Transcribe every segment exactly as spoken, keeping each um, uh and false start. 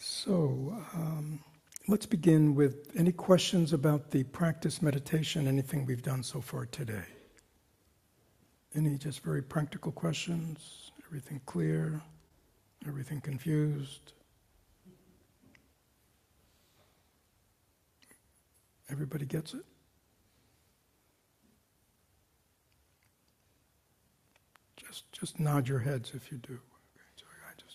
So, um, let's begin with any questions about the practice meditation, anything we've done so far today. Any just very practical questions? Everything clear? Everything confused? Everybody gets it? Just, just nod your heads if you do. Okay, so I just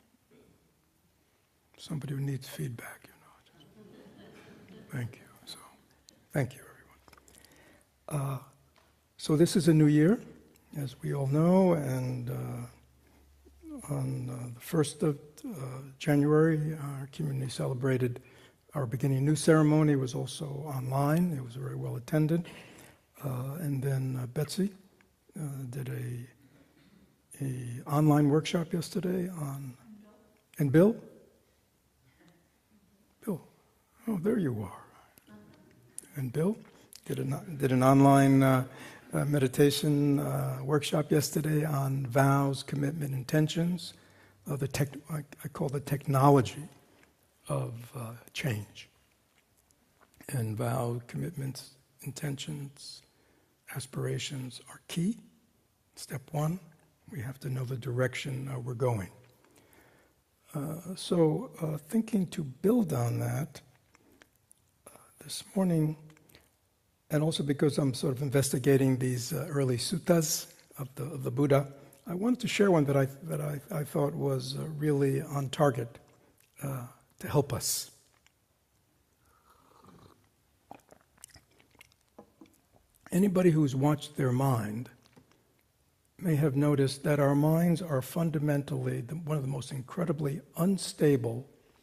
somebody who needs feedback, you know. Just, thank you. So, thank you, everyone. Uh, so this is a new year, as we all know, and uh, on uh, the first of uh, January, our community celebrated our beginning new ceremony. It was also online. It was very well attended. Uh, and then uh, Betsy uh, did a a online workshop yesterday on, and Bill? Bill, oh, there you are. And Bill did an, did an online uh, uh, meditation uh, workshop yesterday on vows, commitment, intentions, uh, the tech, I, I call the technology of uh, change. And vow, commitments, intentions, aspirations are key. Step one. We have to know the direction uh, we're going. Uh, so, uh, thinking to build on that, uh, this morning, and also because I'm sort of investigating these uh, early suttas of the of the Buddha, I wanted to share one that I that I, I thought was uh, really on target uh, to help us. Anybody who's watched their mind may have noticed that our minds are fundamentally the, one of the most incredibly unstable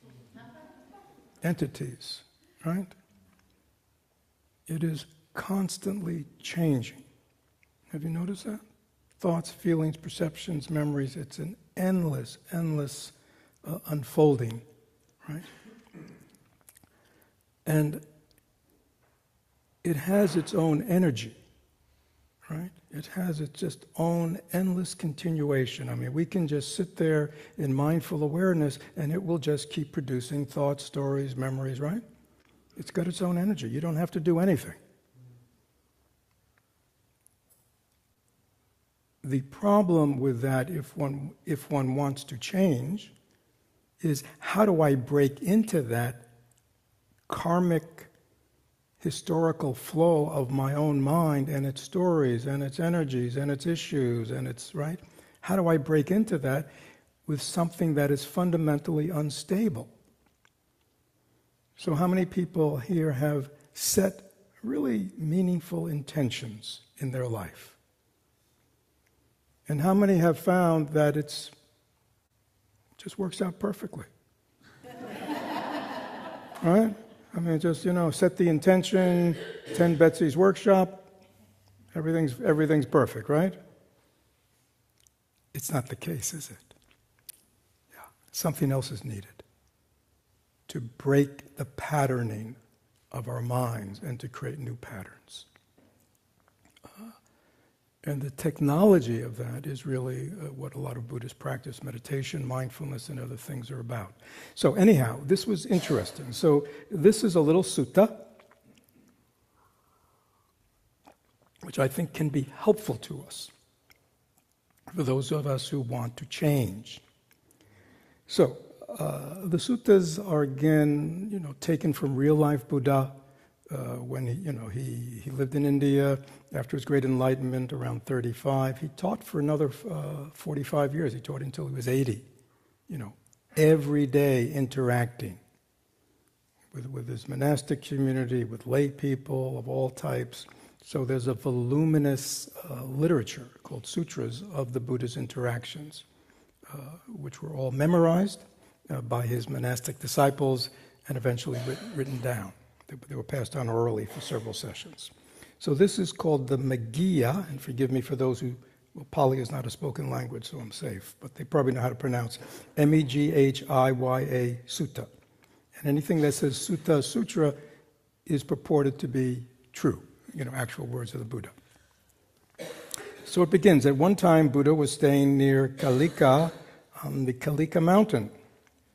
entities, right? It is constantly changing. Have you noticed that? Thoughts, feelings, perceptions, memories, it's an endless, endless uh, unfolding, right? And it has its own energy, right? It has its just own endless continuation. I mean, we can just sit there in mindful awareness and it will just keep producing thoughts, stories, memories, right? It's got its own energy. You don't have to do anything. The problem with that, if one, if one wants to change, is how do I break into that karmic historical flow of my own mind and its stories and its energies and its issues and its, right? How do I break into that with something that is fundamentally unstable? So how many people here have set really meaningful intentions in their life? And how many have found that it's it just works out perfectly? Right? I mean, just, you know, set the intention, attend Betsy's workshop, everything's, everything's perfect, right? It's not the case, is it? Yeah. Something else is needed to break the patterning of our minds and to create new patterns. Uh, and the technology of that is really uh, what a lot of Buddhist practice, meditation, mindfulness, and other things are about. So anyhow, this was interesting. So this is a little sutta, which I think can be helpful to us, for those of us who want to change. So uh, the suttas are again, you know, taken from real-life Buddha. Uh, when he, you know, he, he lived in India after his great enlightenment around thirty-five. He taught for another uh, forty-five years. He taught until he was eighty. You know, every day interacting with, with his monastic community, with lay people of all types. So there's a voluminous uh, literature called sutras of the Buddha's interactions, uh, which were all memorized uh, by his monastic disciples and eventually writ- written down. They were passed on orally for several sessions. So this is called the Meghiya, and forgive me for those who, well, Pali is not a spoken language, so I'm safe, but they probably know how to pronounce M E G H I Y A Sutta. And anything that says Sutta, Sutra, is purported to be true, you know, actual words of the Buddha. So it begins. At one time, Buddha was staying near Kalika on the Kalika mountain.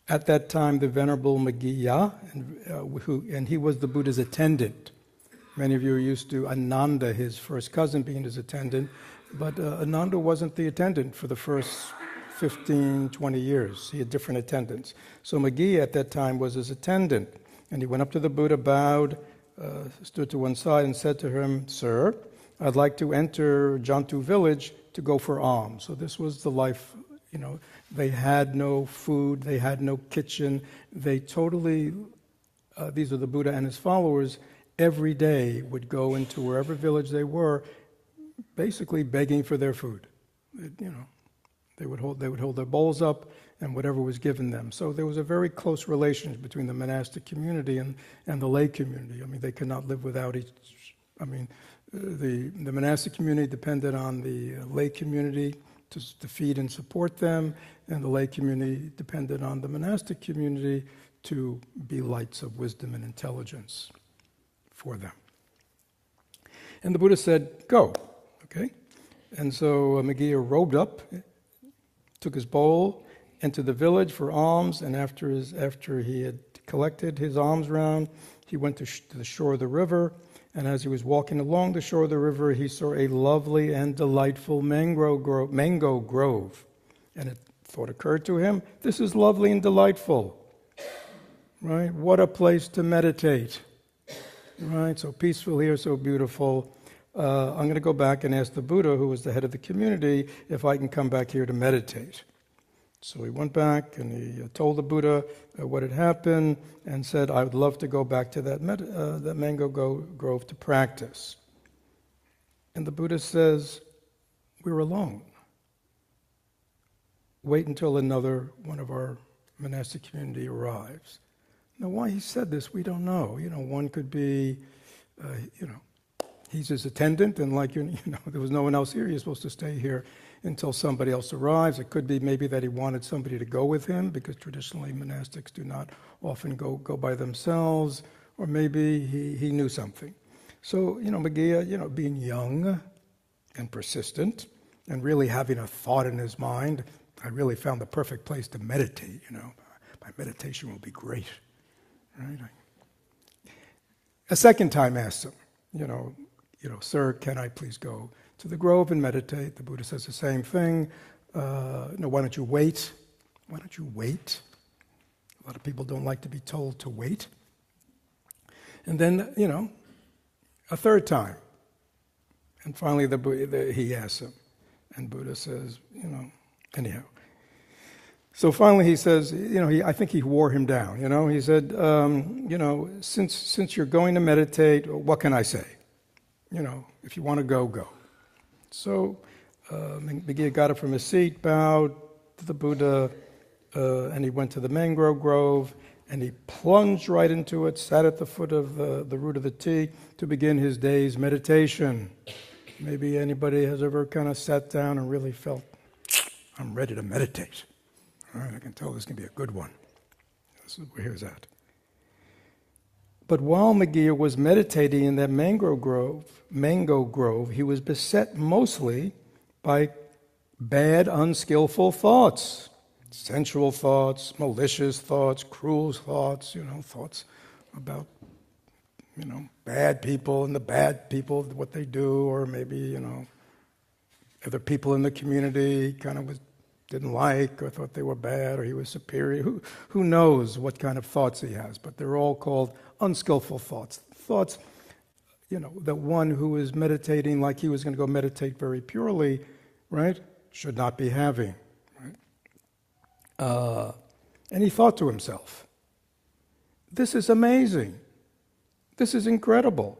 At that time, the Venerable Maggiya, and, uh, who, and he was the Buddha's attendant. Many of you are used to Ananda, his first cousin, being his attendant, but uh, Ananda wasn't the attendant for the first fifteen, twenty years. He had different attendants. So Maggiya at that time was his attendant, and he went up to the Buddha, bowed, uh, stood to one side, and said to him, "Sir, I'd like to enter Jantu village to go for alms." So this was the life, you know, they had no food, they had no kitchen, they totally, uh, these are the Buddha and his followers, every day would go into wherever village they were, basically begging for their food. It, you know, they would hold they would hold their bowls up and whatever was given them. So there was a very close relationship between the monastic community and, and the lay community. I mean, they could not live without each. I mean, the the monastic community depended on the lay community to, to feed and support them, and the lay community depended on the monastic community to be lights of wisdom and intelligence for them. And the Buddha said, "Go." Okay? And so uh, Maggiya robed up, took his bowl, entered the village for alms, and after his after he had collected his alms round, he went to, sh- to the shore of the river, and as he was walking along the shore of the river, he saw a lovely and delightful mango grove, mango grove. And a thought occurred to him, this is lovely and delightful. Right? What a place to meditate. Right? So peaceful here, so beautiful. Uh, I'm going to go back and ask the Buddha, who was the head of the community, if I can come back here to meditate. So he went back and he told the Buddha uh, what had happened and said, I would love to go back to that, med- uh, that mango go- grove to practice. And the Buddha says, we're alone. Wait until another one of our monastic community arrives. Now, why he said this, we don't know. You know, one could be, uh, you know, he's his attendant, and like, you know, there was no one else here. You're supposed to stay here until somebody else arrives. It could be maybe that he wanted somebody to go with him, because traditionally monastics do not often go, go by themselves, or maybe he, he knew something. So, you know, Maggiya, you know, being young and persistent and really having a thought in his mind, I really found the perfect place to meditate, you know. My meditation will be great, right? I, a second time asked him, you know, you know, sir, can I please go to the grove and meditate? The Buddha says the same thing. Uh, no, why don't you wait? Why don't you wait? A lot of people don't like to be told to wait. And then, you know, a third time. And finally the, the, he asks him. And Buddha says, you know, anyhow. So finally he says, you know, he, I think he wore him down, you know. He said, um, you know, since since you're going to meditate, what can I say? You know, if you want to go, go. So uh, Maggiya got up from his seat, bowed to the Buddha, uh, and he went to the mangrove grove, and he plunged right into it, sat at the foot of the, the root of the tree to begin his day's meditation. Maybe anybody has ever kind of sat down and really felt, I'm ready to meditate. All right, I can tell this can be a good one. This is, here's that. But while Maggiya was meditating in that mango grove, mango grove, he was beset mostly by bad, unskillful thoughts, sensual thoughts, malicious thoughts, cruel thoughts, you know, thoughts about, you know, bad people and the bad people, what they do, or maybe, you know, other people in the community kind of was, didn't like or thought they were bad or he was superior. Who, who knows what kind of thoughts he has, but they're all called unskillful thoughts. Thoughts, you know, that one who is meditating like he was going to go meditate very purely, right, should not be having. Right? Uh, and he thought to himself, this is amazing. This is incredible.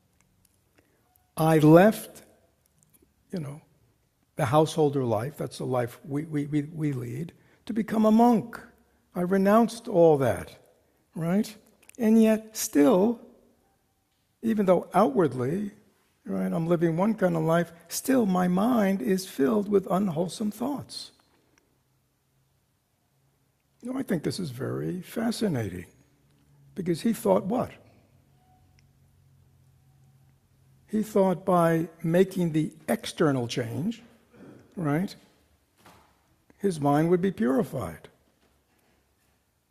I left, you know, the householder life, that's the life we, we, we, we lead, to become a monk. I renounced all that, right? And yet still, even though outwardly, right, I'm living one kind of life, still my mind is filled with unwholesome thoughts. You know, I think this is very fascinating, because he thought what? He thought by making the external change, right, his mind would be purified.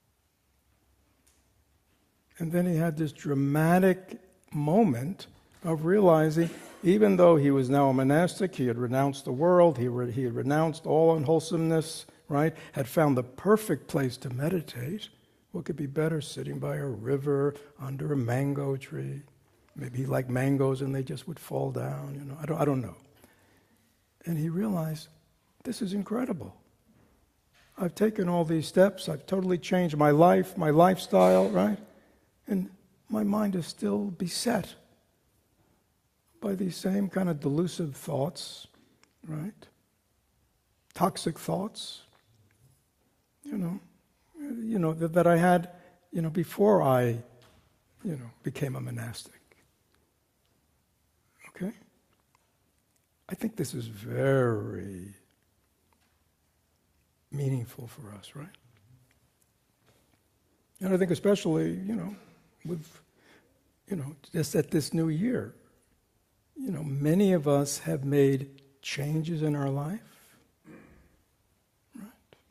And then he had this dramatic moment of realizing, even though he was now a monastic, he had renounced the world, he, re- he had renounced all unwholesomeness, right? Had found the perfect place to meditate. What could be better, sitting by a river, under a mango tree? Maybe he liked mangoes and they just would fall down, you know. I don't, I don't know. And he realized, this is incredible. I've taken all these steps, I've totally changed my life, my lifestyle, right? And my mind is still beset by these same kind of delusive thoughts, right? Toxic thoughts, you know, you know that, that I had, you know, before I, you know, became a monastic. Okay? I think this is very meaningful for us, right? And I think especially, you know, with, you know, just at this new year, you know, many of us have made changes in our life, right?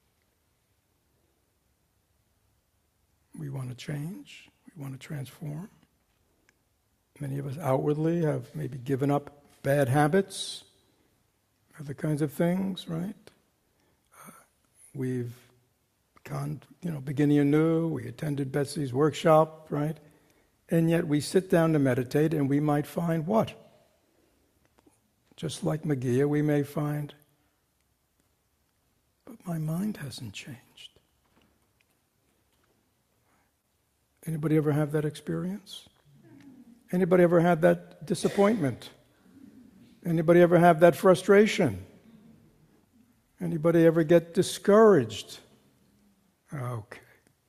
We want to change, we want to transform. Many of us outwardly have maybe given up bad habits, other kinds of things, right? Uh, we've gone, you know, beginning anew, we attended Betsy's workshop, right? And yet we sit down to meditate and we might find what? Just like Megillah, we may find, but my mind hasn't changed. Anybody ever have that experience? Anybody ever had that disappointment? Anybody ever have that frustration? Anybody ever get discouraged? Okay.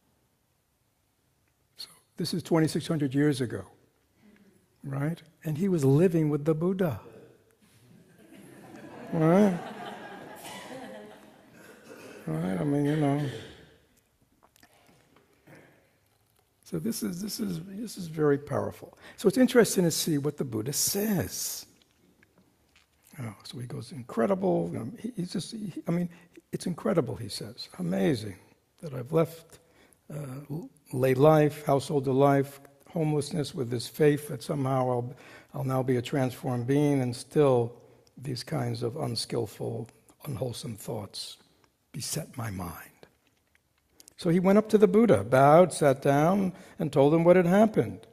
So this is twenty-six hundred years ago, right? And he was living with the Buddha. Right? Right? I mean, you know. So this is this is this is very powerful. So it's interesting to see what the Buddha says. Oh, so he goes, incredible. He, he's just, he, I mean, it's incredible, he says. Amazing that I've left uh, lay life, householder life, homelessness with this faith that somehow I'll, I'll now be a transformed being, and still these kinds of unskillful, unwholesome thoughts beset my mind. So he went up to the Buddha, bowed, sat down, and told him what had happened.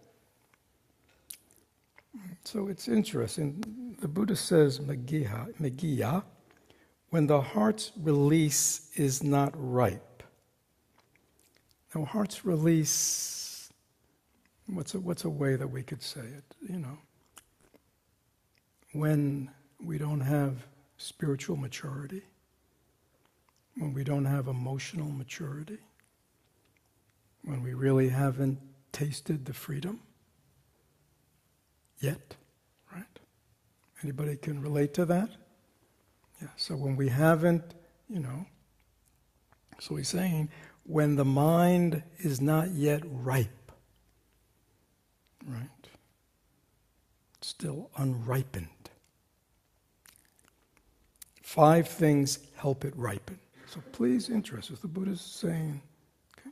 So it's interesting. The Buddha says, Megillah, Megillah, when the heart's release is not ripe. Now, heart's release, what's a, what's a way that we could say it? You know, when we don't have spiritual maturity, when we don't have emotional maturity, when we really haven't tasted the freedom yet, right? Anybody can relate to that? Yeah, so when we haven't, you know, so he's saying, when the mind is not yet ripe, right? Still unripened. Five things help it ripen. So please interest us. The Buddha's saying, okay.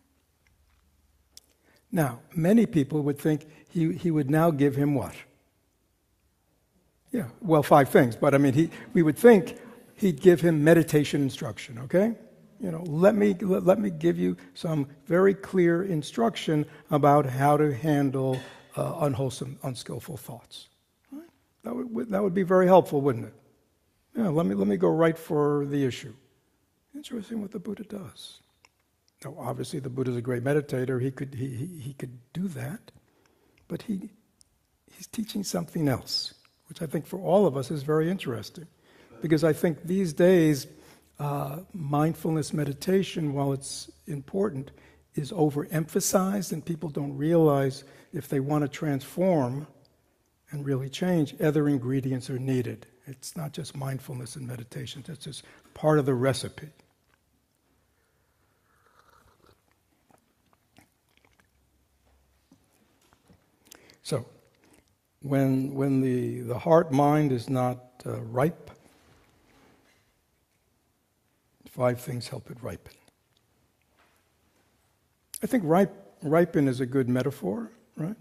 Now, many people would think he, he would now give him what? Yeah, well, five things, but I mean, he, we would think he'd give him meditation instruction, okay? You know, let me, let, let me give you some very clear instruction about how to handle uh, unwholesome, unskillful thoughts. Right? That would, that would be very helpful, wouldn't it? Yeah, let me, let me go right for the issue. Interesting what the Buddha does. Now, obviously, the Buddha's a great meditator. He could, he, he, he could do that, but he, he's teaching something else, which I think for all of us is very interesting. Because I think these days, uh, mindfulness meditation, while it's important, is overemphasized, and people don't realize if they want to transform and really change, other ingredients are needed. It's not just mindfulness and meditation, it's just part of the recipe. So, when when the, the heart mind is not uh, ripe, five things help it ripen. I think ripe ripen is a good metaphor, right?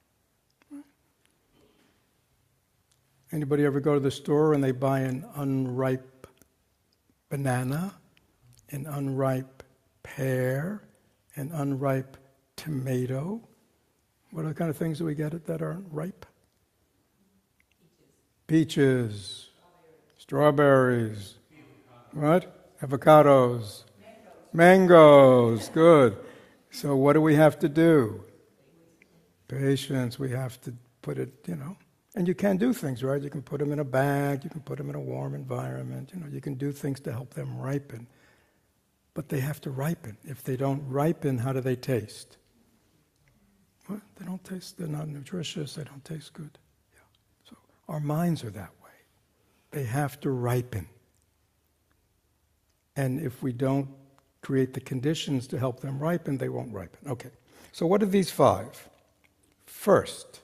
Anybody ever go to the store and they buy an unripe banana, an unripe pear, an unripe tomato? What are the kind of things that we get that aren't ripe? Peaches, strawberries, what? Avocados, mangoes, good. So what do we have to do? Patience, we have to put it, you know. And you can do things, right? You can put them in a bag, you can put them in a warm environment, you know, you can do things to help them ripen. But they have to ripen. If they don't ripen, how do they taste? Well, they don't taste, they're not nutritious, they don't taste good. Yeah. So our minds are that way. They have to ripen. And if we don't create the conditions to help them ripen, they won't ripen. Okay. So what are these five? First,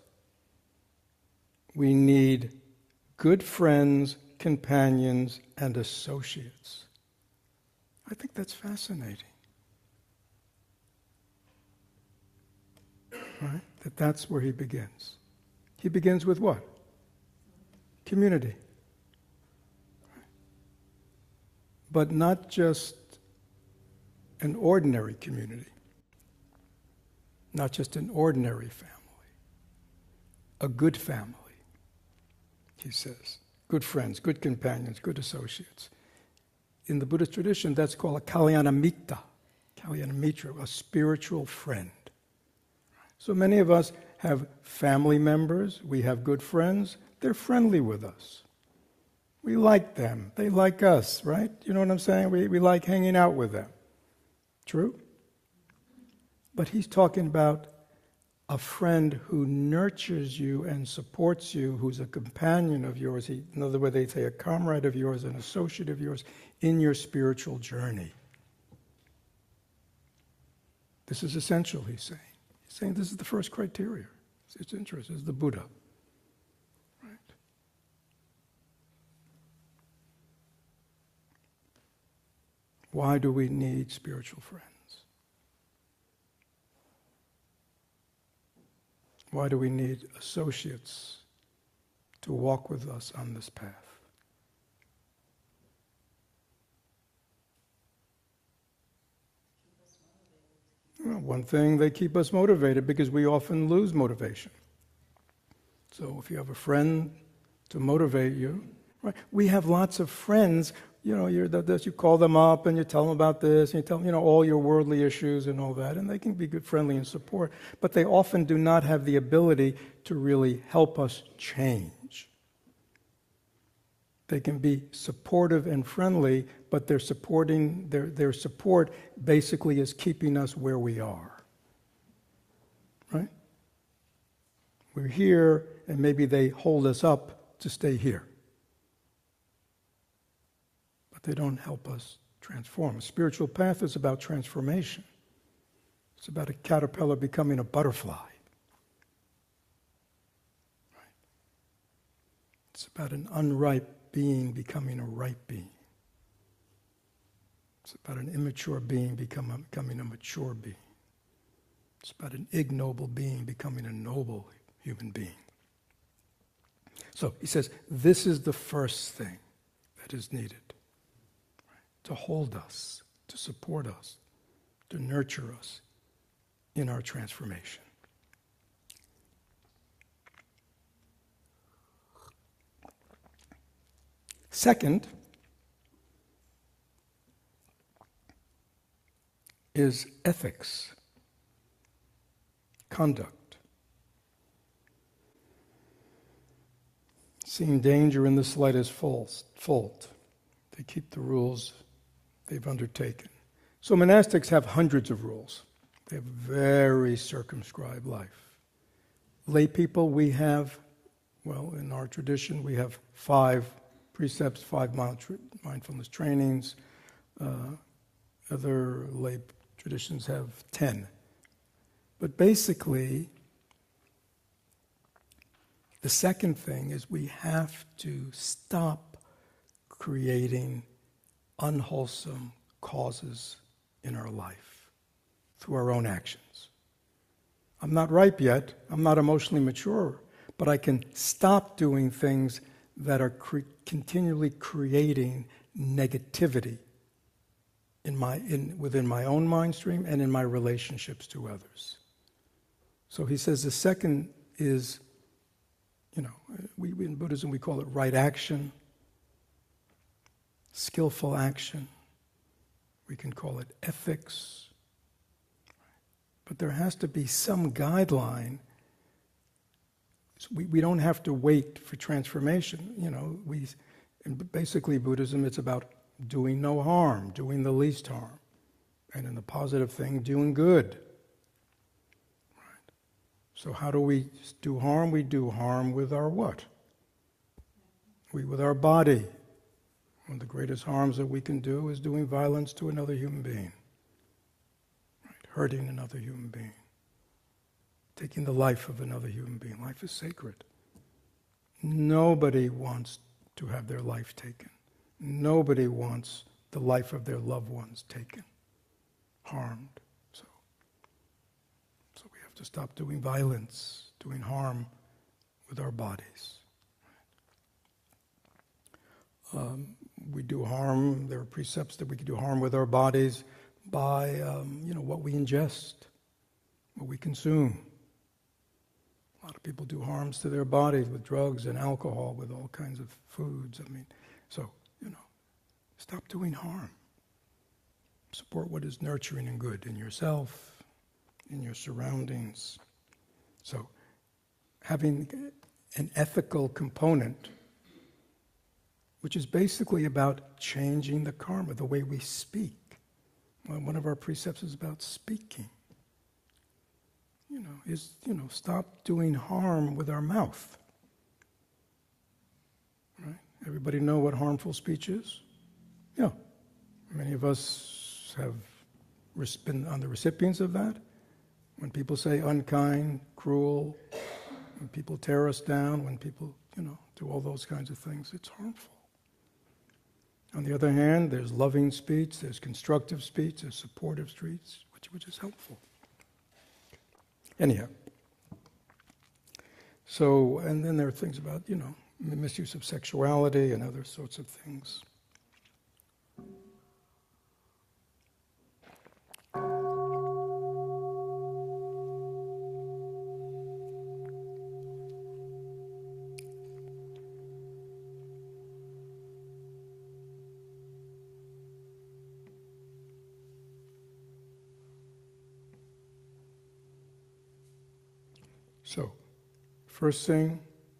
we need good friends, companions, and associates. I think that's fascinating. Right? That that's where he begins. He begins with what? Community. But not just an ordinary community. Not just an ordinary family. A good family. He says, good friends, good companions, good associates. In the Buddhist tradition, that's called a kalyanamitta, kalyanamitra, a spiritual friend. So many of us have family members, we have good friends, they're friendly with us. We like them, they like us, right? You know what I'm saying? We, we like hanging out with them. True? But he's talking about a friend who nurtures you and supports you, who's a companion of yours, he, in other words, they say a comrade of yours, an associate of yours, in your spiritual journey. This is essential, he's saying. He's saying this is the first criteria. It's interesting, it's the Buddha. Right? Why do we need spiritual friends? Why do we need associates to walk with us on this path? Well, one thing, they keep us motivated because we often lose motivation. So if you have a friend to motivate you, right? We have lots of friends. You know, you're the, you call them up and you tell them about this, and you tell them, you know, all your worldly issues and all that, and they can be good, friendly, and support, but they often do not have the ability to really help us change. They can be supportive and friendly, but their supporting their their support basically is keeping us where we are. Right? We're here, and maybe they hold us up to stay here. They don't help us transform. A spiritual path is about transformation. It's about a caterpillar becoming a butterfly. Right? It's about an unripe being becoming a ripe being. It's about an immature being become a, becoming a mature being. It's about an ignoble being becoming a noble human being. So he says, this is the first thing that is needed. To hold us, to support us, to nurture us in our transformation. Second is ethics, conduct. Seeing danger in the slightest fault. They keep the rules they've undertaken. So monastics have hundreds of rules. They have a very circumscribed life. Lay people, we have, well, in our tradition, we have five precepts, five mindfulness trainings. Uh, other lay traditions have ten. But basically, the second thing is we have to stop creating unwholesome causes in our life through our own actions. I'm not ripe yet, I'm not emotionally mature, but I can stop doing things that are cre- continually creating negativity in my, in, within my own mind stream and in my relationships to others. So he says the second is, you know, we, we in Buddhism we call it right action, skillful action. We can call it ethics. But there has to be some guideline. So we, we don't have to wait for transformation. You know, we, in basically Buddhism, it's about doing no harm, doing the least harm. And in the positive thing, doing good. Right. So how do we do harm? We do harm with our what? We with our body. One of the greatest harms that we can do is doing violence to another human being. Right. Hurting another human being. Taking the life of another human being. Life is sacred. Nobody wants to have their life taken. Nobody wants the life of their loved ones taken, harmed. So, so we have to stop doing violence, doing harm with our bodies. Um, we do harm, there are precepts that we can do harm with our bodies by, um, you know, what we ingest, what we consume. A lot of people do harms to their bodies with drugs and alcohol, with all kinds of foods. I mean, so, you know, stop doing harm. Support what is nurturing and good in yourself, in your surroundings. So, having an ethical component, which is basically about changing the karma, the way we speak. Well, one of our precepts is about speaking. You know, is, you know, stop doing harm with our mouth. Right? Everybody know what harmful speech is? Yeah. Many of us have been on the recipients of that. When people say unkind, cruel, when people tear us down, when people, you know, do all those kinds of things, it's harmful. On the other hand, there's loving speech, there's constructive speech, there's supportive speech, which, which is helpful. Anyhow, so, and then there are things about, you know, misuse of sexuality and other sorts of things. So, first thing,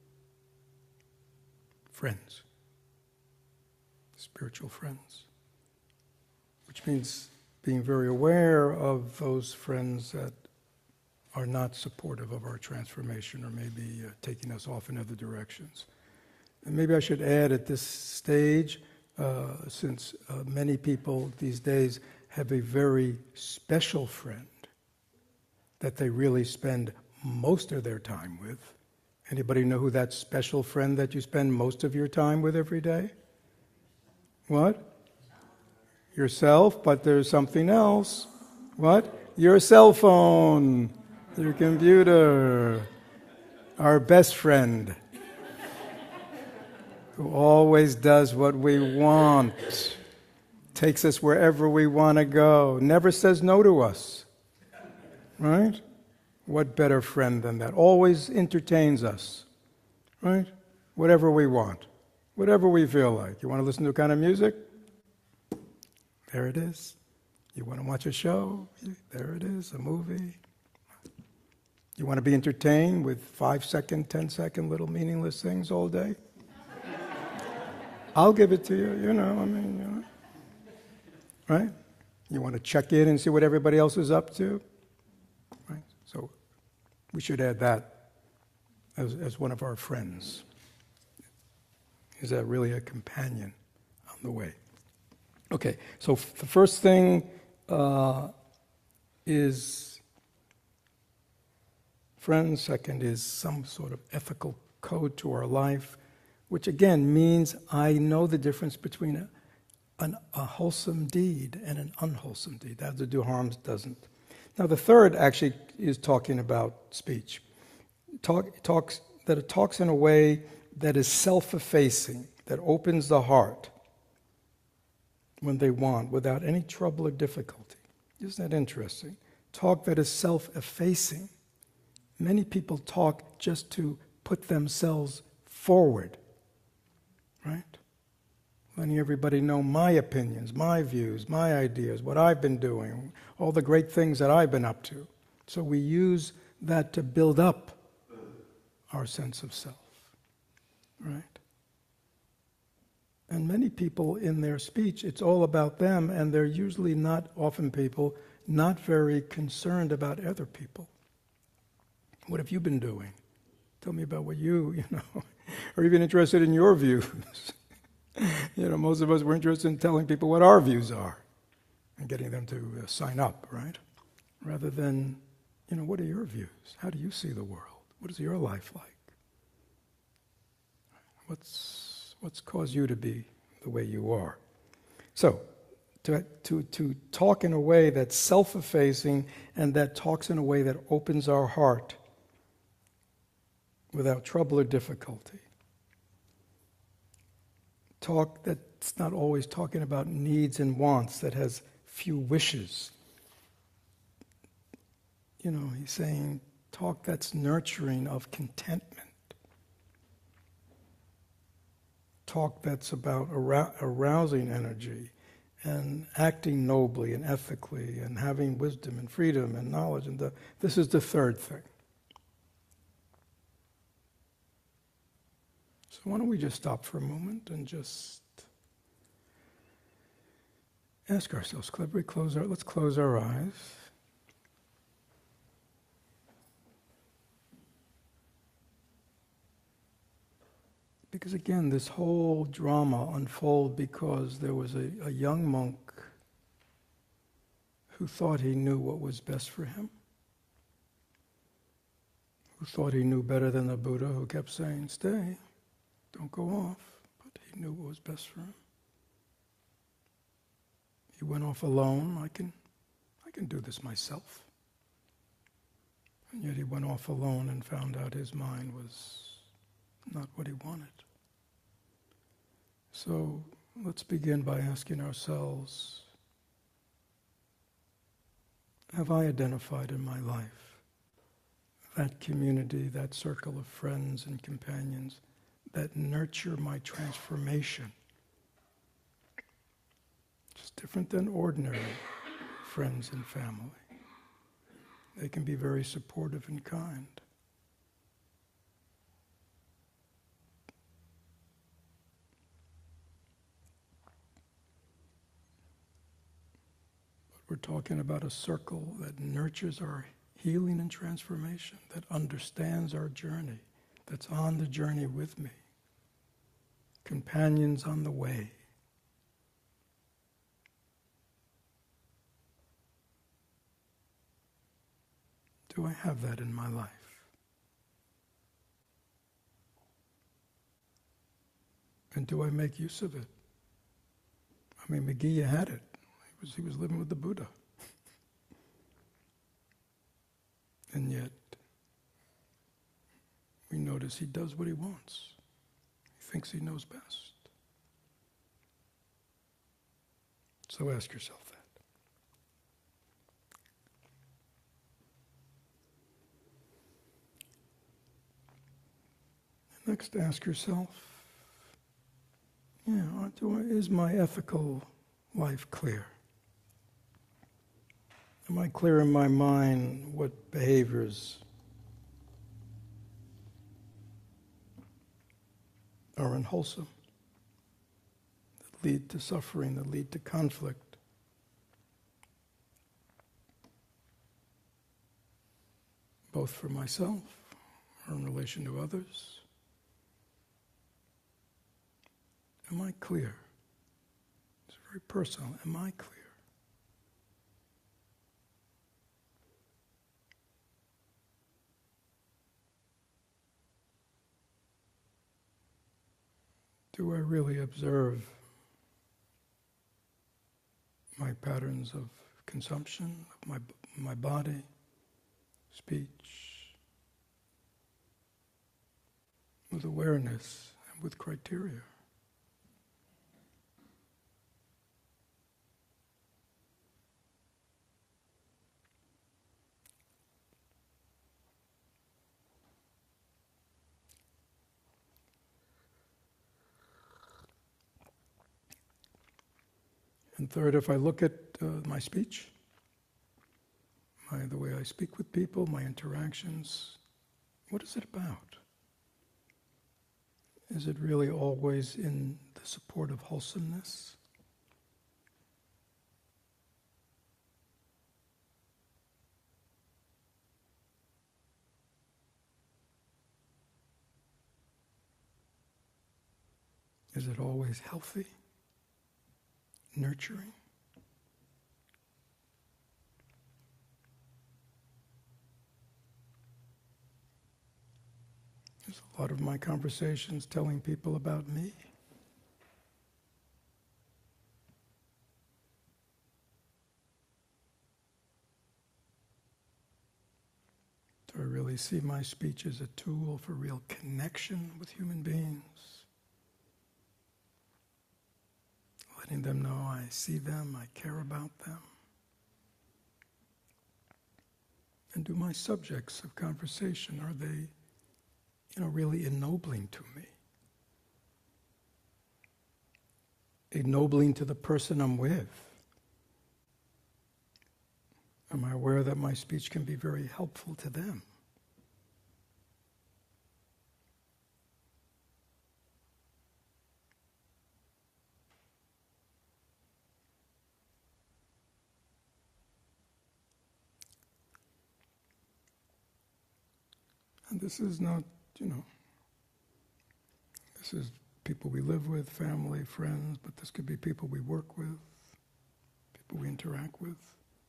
friends, spiritual friends, which means being very aware of those friends that are not supportive of our transformation or maybe uh, taking us off in other directions. And maybe I should add at this stage, uh, since uh, many people these days have a very special friend that they really spend most of their time with. Anybody know who that special friend that you spend most of your time with every day? What? Yourself, but there's something else. What? Your cell phone, your computer, our best friend, who always does what we want, takes us wherever we want to go, never says no to us, right? What better friend than that? Always entertains us, right? Whatever we want, whatever we feel like. You want to listen to a kind of music? There it is. You want to watch a show? There it is, a movie. You want to be entertained with five-second, ten-second little meaningless things all day? I'll give it to you, you know, I mean, you know. Right? You want to check in and see what everybody else is up to? Right? So we should add that as, as one of our friends. Is that really a companion on the way? Okay, so f- the first thing uh, is friends. Second is some sort of ethical code to our life, which again means I know the difference between a, an, a wholesome deed and an unwholesome deed. That to do harm doesn't. Now, the third actually is talking about speech. Talk, talks, that it talks in a way that is self-effacing, that opens the heart when they want, without any trouble or difficulty. Isn't that interesting? Talk that is self-effacing. Many people talk just to put themselves forward, right? Letting everybody know my opinions, my views, my ideas, what I've been doing, all the great things that I've been up to. So we use that to build up our sense of self, right? And many people in their speech, it's all about them, and they're usually not, often people, not very concerned about other people. What have you been doing? Tell me about what you, you know, or even interested in your views. You know, most of us were interested in telling people what our views are and getting them to uh, sign up, right? Rather than, you know, what are your views? How do you see the world? What is your life like? What's what's caused you to be the way you are? So, to to to talk in a way that's self-effacing and that talks in a way that opens our heart without trouble or difficulty. Talk that's not always talking about needs and wants, that has few wishes. You know, he's saying talk that's nurturing of contentment. Talk that's about arou- arousing energy and acting nobly and ethically and having wisdom and freedom and knowledge. And the, this is the third thing. So why don't we just stop for a moment and just ask ourselves, could we close our, let's close our eyes. Because again, this whole drama unfolded because there was a, a young monk who thought he knew what was best for him, who thought he knew better than the Buddha, who kept saying, stay, don't go off, but he knew what was best for him. He went off alone. I can, I can do this myself. And yet he went off alone and found out his mind was not what he wanted. So let's begin by asking ourselves, have I identified in my life that community, that circle of friends and companions that nurture my transformation? It's different than ordinary friends and family. They can be very supportive and kind. But we're talking about a circle that nurtures our healing and transformation, that understands our journey, that's on the journey with me. Companions on the way. Do I have that in my life? And do I make use of it? I mean, Megillah had it. He was, he was living with the Buddha. And yet, we notice he does what he wants. He thinks he knows best. So ask yourself that. Next, ask yourself, yeah, do I, is my ethical life clear? Am I clear in my mind what behaviors are unwholesome, that lead to suffering, that lead to conflict? Both for myself or in relation to others? Am I clear? It's very personal. Am I clear? Do I really observe my patterns of consumption of my, my body, speech, with awareness and with criteria. And third, if I look at uh, my speech, my, the way I speak with people, my interactions, what is it about? Is it really always in the support of wholesomeness? Is it always healthy? Nurturing? There's a lot of my conversations telling people about me. Do I really see my speech as a tool for real connection with human beings? Letting them know I see them, I care about them. And do my subjects of conversation, are they, you know, really ennobling to me? Ennobling to the person I'm with? Am I aware that my speech can be very helpful to them? And this is not, you know, this is people we live with, family, friends, but this could be people we work with, people we interact with.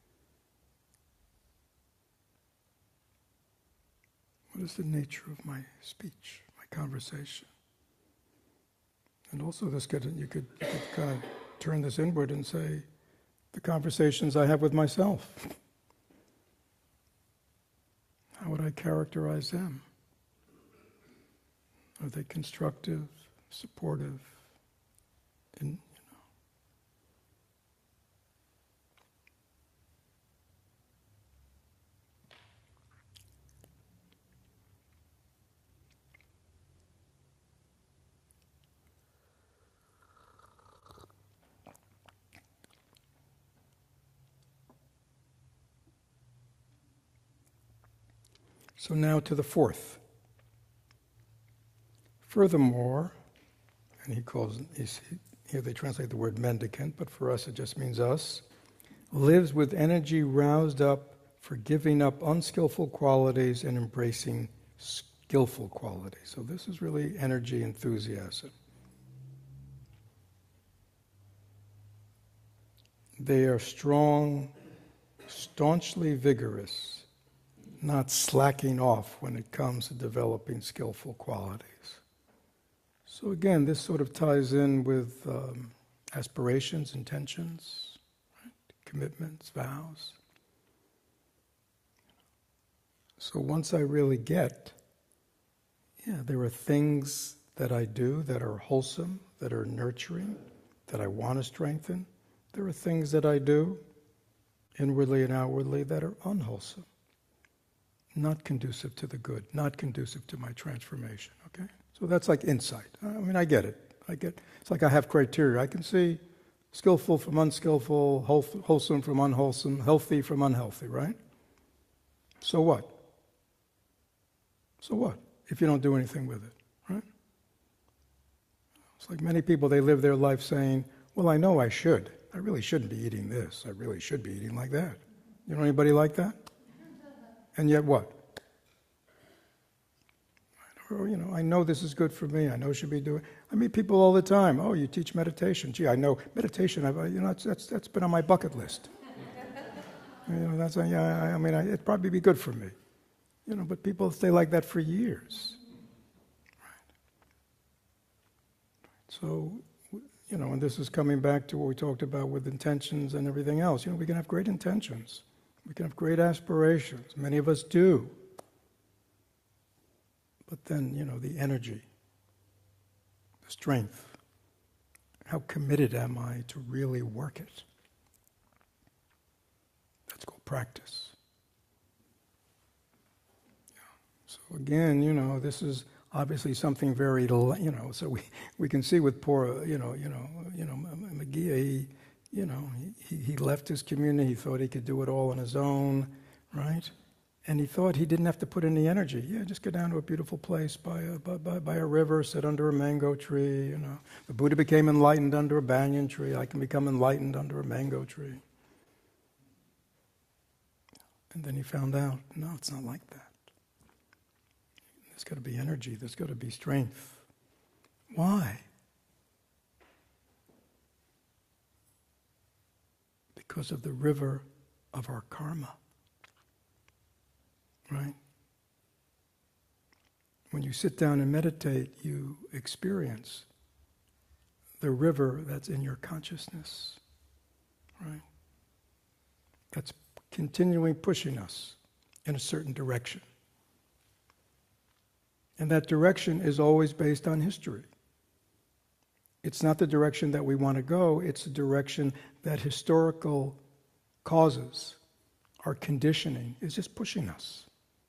What is the nature of my speech, my conversation? And also this could, you could, you could kind of turn this inward and say, the conversations I have with myself. How would I characterize them? Are they constructive, supportive, in, you know? So now to the fourth. Furthermore, and he calls, he's, here they translate the word mendicant, but for us it just means us, lives with energy roused up for giving up unskillful qualities and embracing skillful qualities. So this is really energy enthusiasm. They are strong, staunchly vigorous, not slacking off when it comes to developing skillful qualities. So again, this sort of ties in with um, aspirations, intentions, right? Commitments, vows. So once I really get, yeah, there are things that I do that are wholesome, that are nurturing, that I want to strengthen. There are things that I do, inwardly and outwardly, that are unwholesome. Not conducive to the good, not conducive to my transformation, okay? So that's like insight. I mean, I get it. I get, it's like I have criteria. I can see skillful from unskillful, wholesome from unwholesome, healthy from unhealthy, right? So what? So what if you don't do anything with it, right? It's like many people, they live their life saying, well, I know I should. I really shouldn't be eating this. I really should be eating like that. You know anybody like that? And yet what? Or, you know, I know this is good for me. I know I should be doing. I meet people all the time. Oh, you teach meditation. Gee, I know meditation. I've, you know, that's that's, that's been on my bucket list. You know, that's yeah. I, I mean, I, it'd probably be good for me. You know, but people stay like that for years. Right. So, you know, and this is coming back to what we talked about with intentions and everything else. You know, we can have great intentions. We can have great aspirations. Many of us do. But then, you know, the energy, the strength, how committed am I to really work it? That's called practice. So again, you know, this is obviously something very, you know, so we, we can see with poor, you know, you know, you know, McGee, he, you know, he, he left his community, he thought he could do it all on his own, right? And he thought he didn't have to put any energy. Yeah, just go down to a beautiful place by a, by, by a river, sit under a mango tree, you know. The Buddha became enlightened under a banyan tree. I can become enlightened under a mango tree. And then he found out, no, it's not like that. There's got to be energy. There's got to be strength. Why? Because of the river of our karma. Right? When you sit down and meditate, you experience the river that's in your consciousness. Right? That's continually pushing us in a certain direction. And that direction is always based on history. It's not the direction that we want to go, it's the direction that historical causes, our conditioning, is just pushing us.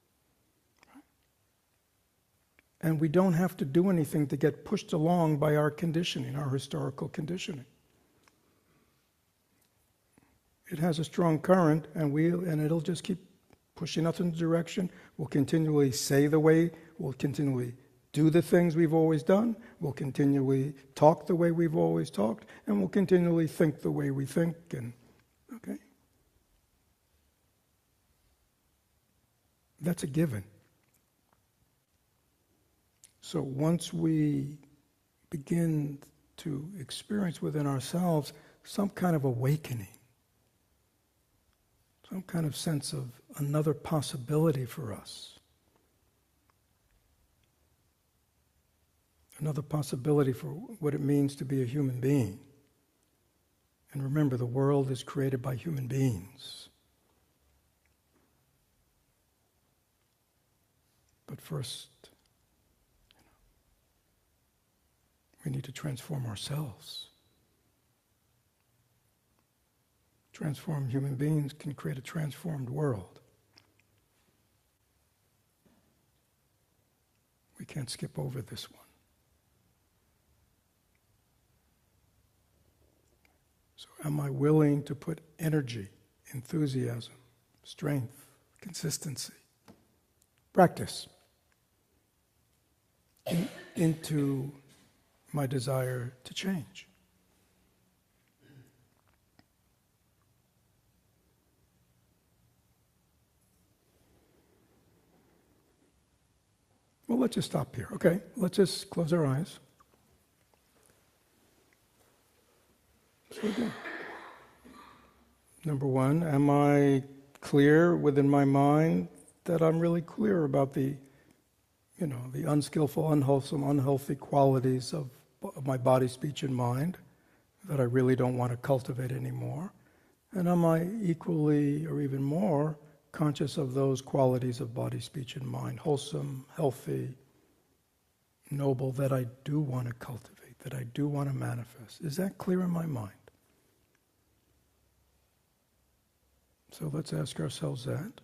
And we don't have to do anything to get pushed along by our conditioning, our historical conditioning. It has a strong current, and we and it'll just keep pushing us in the direction. We'll continually say the way, we'll continually do the things we've always done, we'll continually talk the way we've always talked, and we'll continually think the way we think. And okay, that's a given. So once we begin to experience within ourselves some kind of awakening, some kind of sense of another possibility for us, another possibility for what it means to be a human being. And remember, the world is created by human beings. But first, we need to transform ourselves. Transformed human beings can create a transformed world. We can't skip over this one. So am I willing to put energy, enthusiasm, strength, consistency, practice in, into my desire to change? Well, let's just stop here. Okay, let's just close our eyes. So again, number one, am I clear within my mind that I'm really clear about the, you know, the unskillful, unwholesome, unhealthy qualities of, of my body, speech, and mind that I really don't want to cultivate anymore? And am I equally or even more conscious of those qualities of body, speech, and mind, wholesome, healthy, noble, that I do want to cultivate, that I do want to manifest? Is that clear in my mind? So let's ask ourselves that.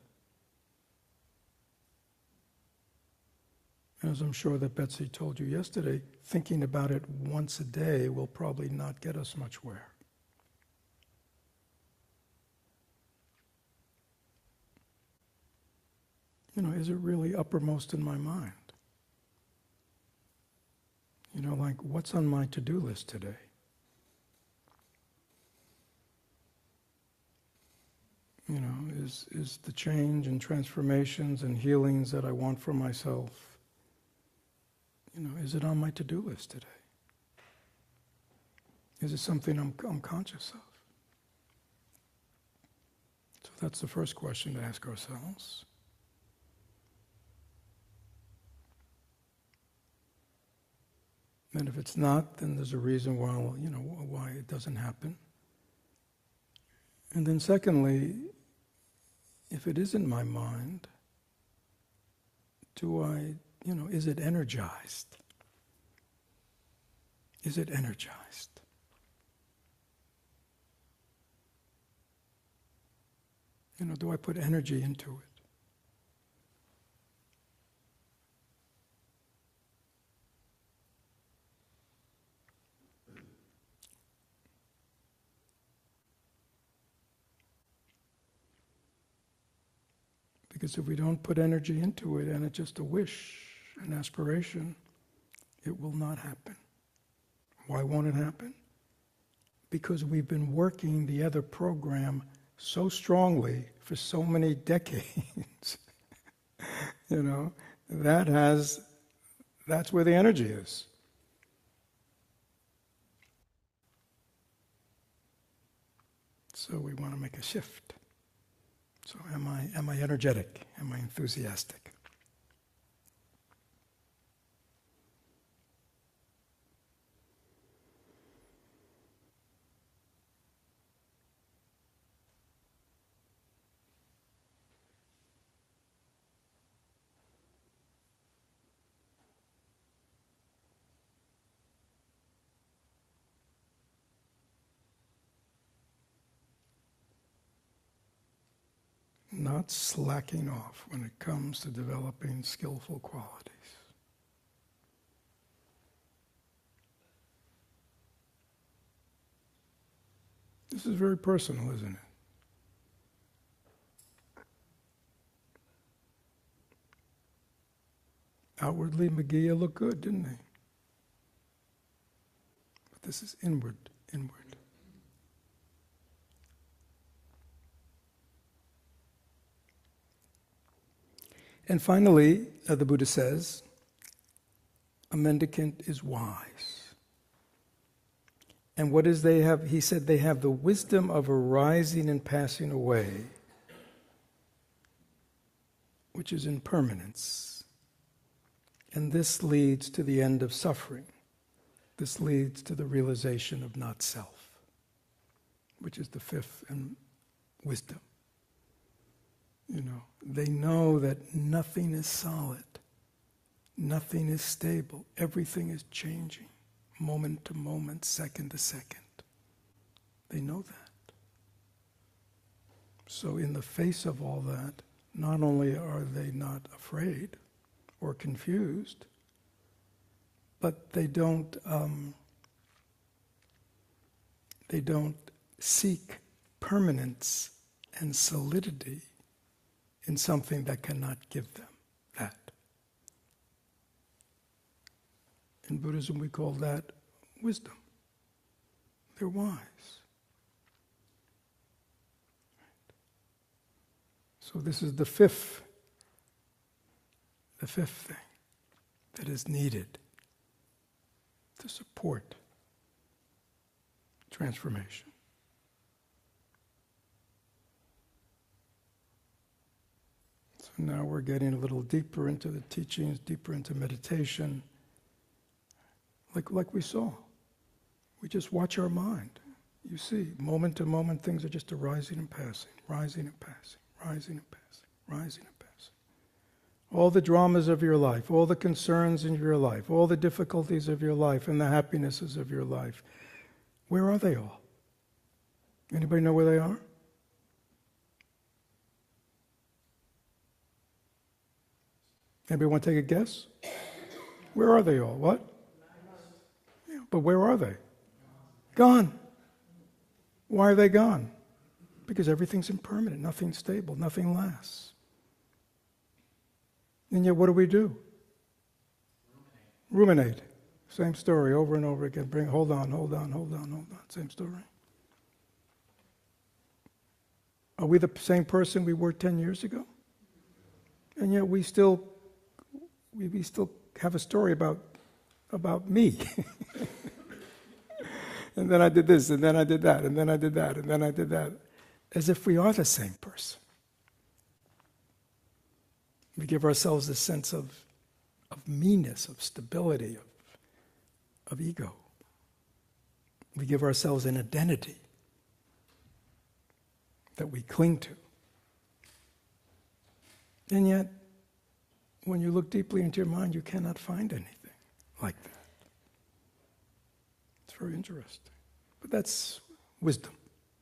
As I'm sure that Betsy told you yesterday, thinking about it once a day will probably not get us much where. You know, is it really uppermost in my mind? You know, like, what's on my to-do list today? You know, is, is the change and transformations and healings that I want for myself, you know, is it on my to-do list today? Is it something I'm, I'm conscious of? So that's the first question to ask ourselves. And if it's not, then there's a reason why, you know, why it doesn't happen. And then secondly, if it isn't my mind, do I, you know, is it energized? Is it energized? You know, do I put energy into it? Because if we don't put energy into it and it's just a wish, an aspiration, it will not happen. Why won't it happen? Because we've been working the other program so strongly for so many decades. You know, that has, that's where the energy is. So we want to make a shift. So am I, am I energetic? Am I enthusiastic? Not slacking off when it comes to developing skillful qualities. This is very personal, isn't it? Outwardly, Megillah looked good, didn't he? But this is inward, inward. And finally, uh, the Buddha says, a mendicant is wise. And what is they have? He said they have the wisdom of arising and passing away, which is impermanence. And this leads to the end of suffering. This leads to the realization of not self, which is the fifth and wisdom. You know, they know that nothing is solid, nothing is stable, everything is changing, moment to moment, second to second. They know that. So in the face of all that, not only are they not afraid or confused, but they don't um, they don't seek permanence and solidity in something that cannot give them that. In Buddhism, we call that wisdom. They're wise. So this is the fifth, the fifth thing that is needed to support transformation. Now we're getting a little deeper into the teachings, deeper into meditation. Like, like we saw. We just watch our mind. You see, moment to moment, things are just arising and passing, rising and passing, rising and passing, rising and passing. All the dramas of your life, all the concerns in your life, all the difficulties of your life and the happinesses of your life, where are they all? Anybody know where they are? Anybody want to take a guess? Where are they all? What? Yeah, but where are they? Gone. Why are they gone? Because everything's impermanent, nothing's stable, nothing lasts. And yet what do we do? Ruminate. Ruminate. Same story over and over again. Bring, hold on, hold on, hold on, hold on. Same story. Are we the same person we were ten years ago? And yet we still we, we still have a story about about me. And then I did this, and then I did that, and then I did that, and then I did that. As if we are the same person. We give ourselves a sense of, of meanness, of stability, of, of ego. We give ourselves an identity that we cling to. And yet, when you look deeply into your mind, you cannot find anything like that. It's very interesting. But that's wisdom.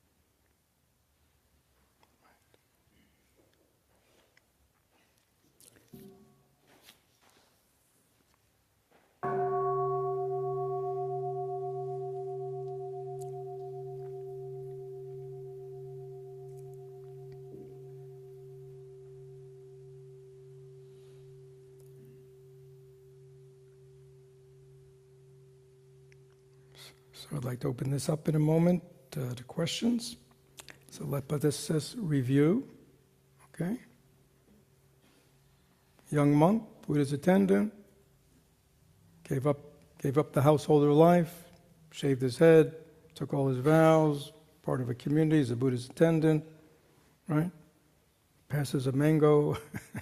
So I'd like to open this up in a moment uh, to questions. So let us just review. Okay. Young monk, Buddha's attendant, gave up, gave up the householder life, shaved his head, took all his vows, part of a community, he's a Buddha's attendant, right? Passes a mango,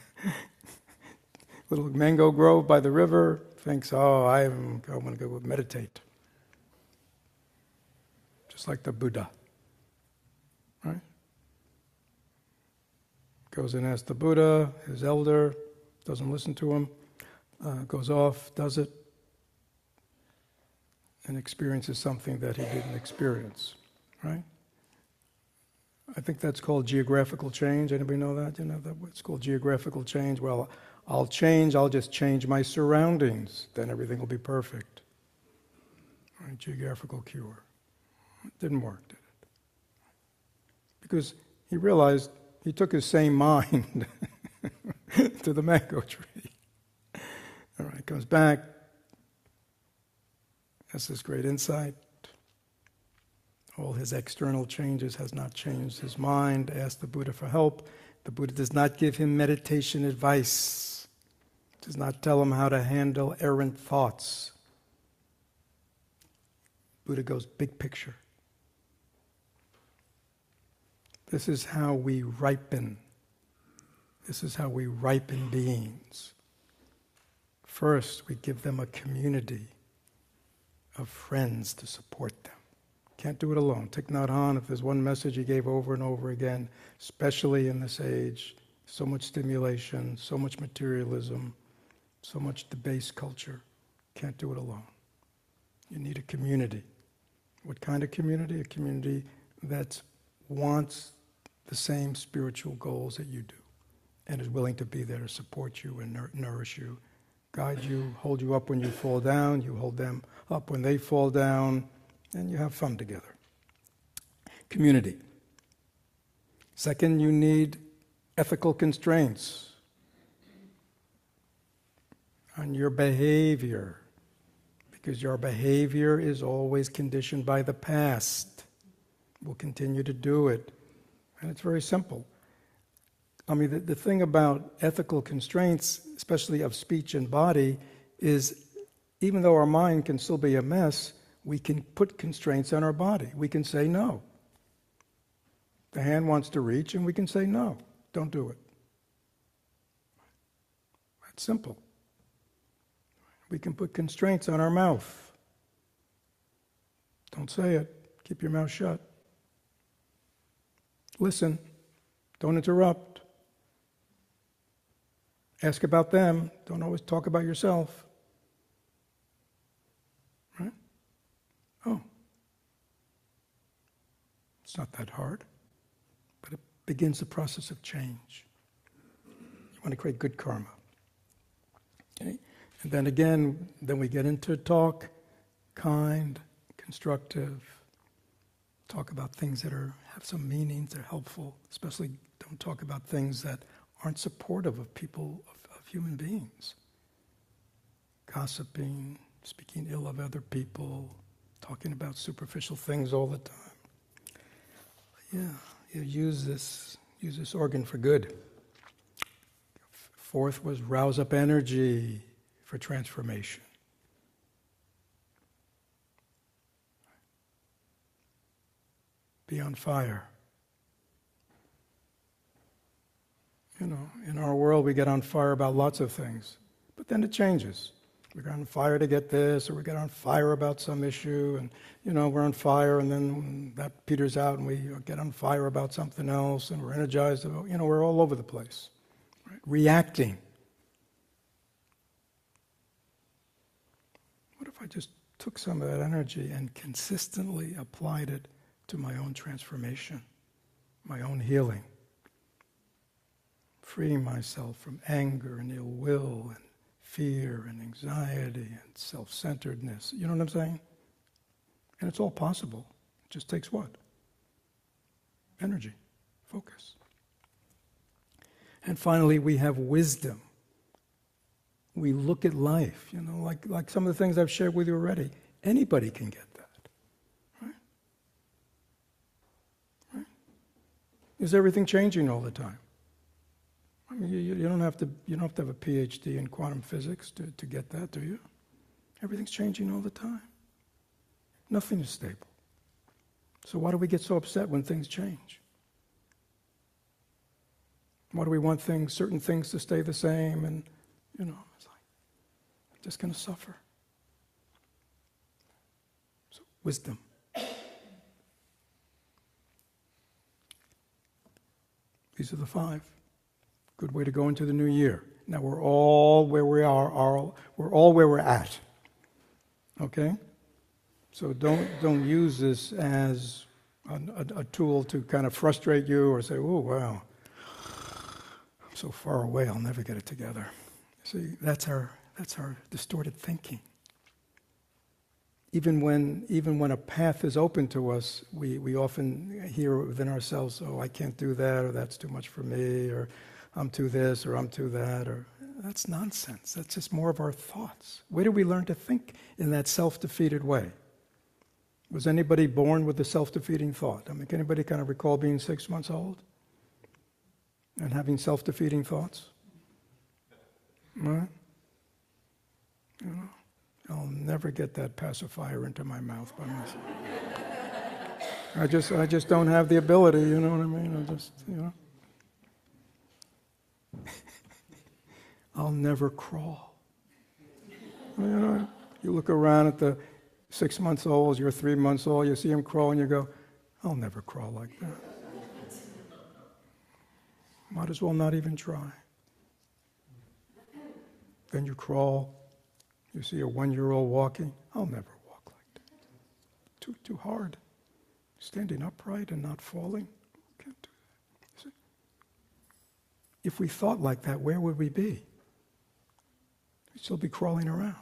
little mango grove by the river, thinks, oh, I'm, I want to go meditate. Just like the Buddha, right? Goes and asks the Buddha, his elder, doesn't listen to him, uh, goes off, does it, and experiences something that he didn't experience, right? I think that's called geographical change. Anybody know that? You know that it's called geographical change? Well, I'll change, I'll just change my surroundings, then everything will be perfect. Right? Geographical cure. It didn't work, did it? Because he realized he took his same mind to the mango tree. All right, comes back, has this great insight. All his external changes has not changed his mind. Asked the Buddha for help. The Buddha does not give him meditation advice. Does not tell him how to handle errant thoughts. Buddha goes big picture. This is how we ripen. This is how we ripen beings. First, we give them a community of friends to support them. Can't do it alone. Thich Nhat Hanh, if there's one message he gave over and over again, especially in this age, so much stimulation, so much materialism, so much debased culture, can't do it alone. You need a community. What kind of community? A community that wants the same spiritual goals that you do and is willing to be there to support you and nour- nourish you, guide you, hold you up when you fall down, you hold them up when they fall down, and you have fun together. Community. Second, you need ethical constraints on your behavior, because your behavior is always conditioned by the past. We'll continue to do it. And it's very simple. I mean, the, the thing about ethical constraints, especially of speech and body, is even though our mind can still be a mess, we can put constraints on our body. We can say no. The hand wants to reach, and we can say no, don't do it. That's simple. We can put constraints on our mouth. Don't say it. Keep your mouth shut. Listen. Don't interrupt. Ask about them. Don't always talk about yourself. Right? Oh. It's not that hard. But it begins the process of change. You want to create good karma. Okay? And then again, then we get into talk, kind, constructive. Talk about things that are have some meanings, they're helpful. Especially don't talk about things that aren't supportive of people, of, of human beings. Gossiping, speaking ill of other people, talking about superficial things all the time. Yeah, you use this, use this organ for good. Fourth was rouse up energy for transformation. Be on fire. You know, in our world we get on fire about lots of things, but then it changes. We got on fire to get this, or we got on fire about some issue, and, you know, we're on fire, and then that peters out, and we get on fire about something else, and we're energized about, you know, we're all over the place, right? Reacting. What if I just took some of that energy and consistently applied it to my own transformation, my own healing, freeing myself from anger and ill will and fear and anxiety and self-centeredness. You know what I'm saying? And it's all possible. It just takes what? Energy, focus. And finally, we have wisdom. We look at life, you know, like, like some of the things I've shared with you already. Anybody can get that, right? Right? Is everything changing all the time? I mean, you, you don't have to you don't have to have a P H D in quantum physics to, to get that, do you? Everything's changing all the time. Nothing is stable. So why do we get so upset when things change? Why do we want things, certain things to stay the same? And, you know, it's like, I'm just going to suffer. So, wisdom. These are the five. Good way to go into the new year. Now we're all where we are, are we're all where we're at. Okay? So don't don't use this as a, a, a tool to kind of frustrate you or say, oh, wow, I'm so far away, I'll never get it together. See, that's our that's our distorted thinking. Even when even when a path is open to us, we, we often hear within ourselves, oh, I can't do that, or that's too much for me, or I'm too this, or I'm too that, or that's nonsense. That's just more of our thoughts. Where did we learn to think in that self-defeated way? Was anybody born with a self-defeating thought? I mean, can anybody kind of recall being six months old and having self-defeating thoughts? Right? You know, I'll never get that pacifier into my mouth by myself. I just, I just don't have the ability. You know what I mean? I just, you know. I'll never crawl. You know, you look around at the six months old, you're three months old, you see him crawl and you go, I'll never crawl like that. Might as well not even try. Then you crawl, you see a one-year-old walking, I'll never walk like that. Too, too hard. Standing upright and not falling, can't do that. See? If we thought like that, where would we be? We'd still be crawling around.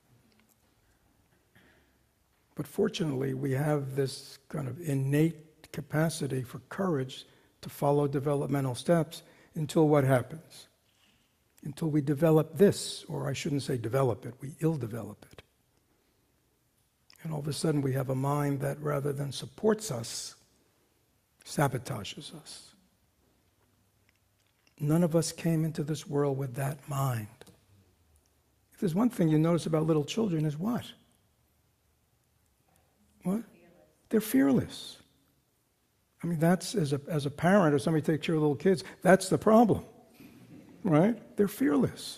But fortunately, we have this kind of innate capacity for courage to follow developmental steps until what happens? Until we develop this, or I shouldn't say develop it, we ill-develop it. And all of a sudden we have a mind that rather than supports us, sabotages us. None of us came into this world with that mind. If there's one thing you notice about little children is what? What? They're fearless. I mean, that's, as a, as a parent or somebody takes care of little kids, that's the problem, right? They're fearless.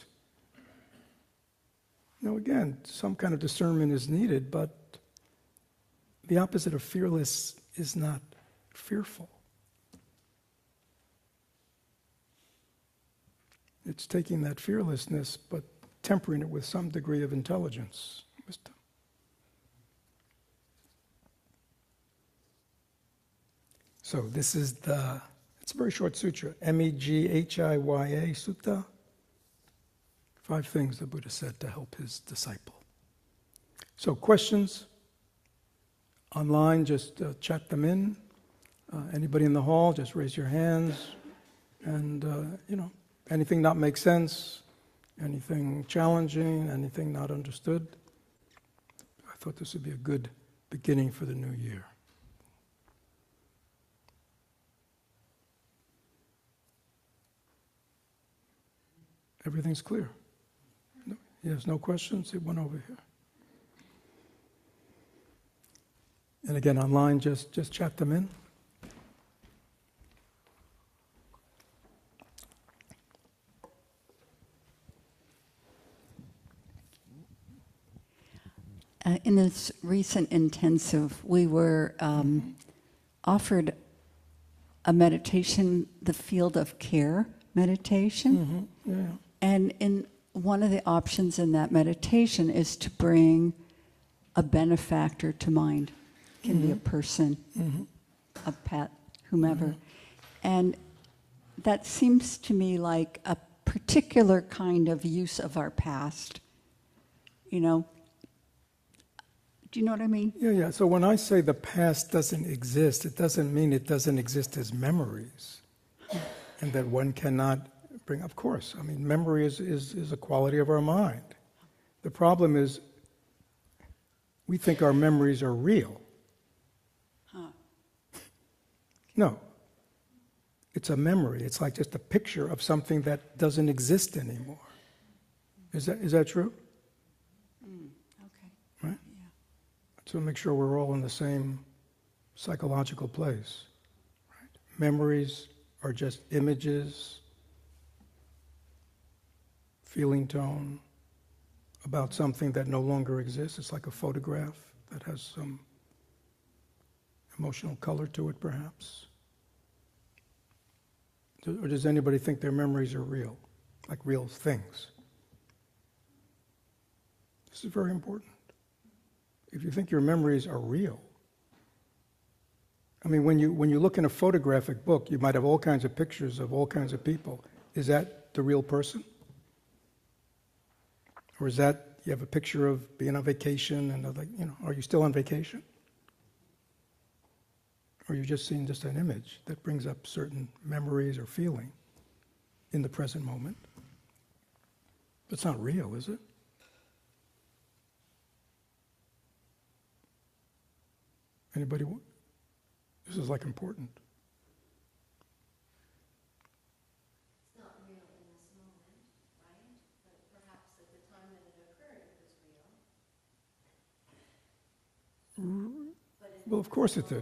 Now, again, some kind of discernment is needed, but the opposite of fearless is not fearful. It's taking that fearlessness, but tempering it with some degree of intelligence, wisdom. So this is the, it's a very short sutra, M E G H I Y A Sutta. Five things the Buddha said to help his disciple. So questions online, just uh, chat them in. Uh, anybody in the hall, just raise your hands. And, uh, you know, anything not make sense, anything challenging, anything not understood. I thought this would be a good beginning for the new year. Everything's clear. No, yes, no questions? It went over here. And again, online, just, just chat them in. Uh, in this recent intensive, we were um, offered a meditation, the field of care meditation. Mm-hmm. Yeah. And in one of the options in that meditation is to bring a benefactor to mind. It can mm-hmm. be a person, mm-hmm. a pet, whomever. Mm-hmm. And that seems to me like a particular kind of use of our past. You know, do you know what I mean? Yeah, yeah. So when I say the past doesn't exist, it doesn't mean it doesn't exist as memories. And that one cannot bring, of course, I mean, memory is, is, is a quality of our mind. The problem is we think our memories are real. Huh. No. It's a memory. It's like just a picture of something that doesn't exist anymore. Is that is that true? Mm, okay. Right? Yeah. So make sure we're all in the same psychological place. Right? Memories are just images, feeling tone about something that no longer exists. It's like a photograph that has some emotional color to it, perhaps. Or does anybody think their memories are real, like real things? This is very important. If you think your memories are real, I mean, when you when you look in a photographic book, you might have all kinds of pictures of all kinds of people. Is that the real person? Or is that you have a picture of being on vacation and like, you know, are you still on vacation? Or you're just seeing just an image that brings up certain memories or feeling in the present moment. It's not real, is it? Anybody? This is like important. It's not real in this moment, right? But perhaps at the time that it occurred, it was real. But Well, of course it did.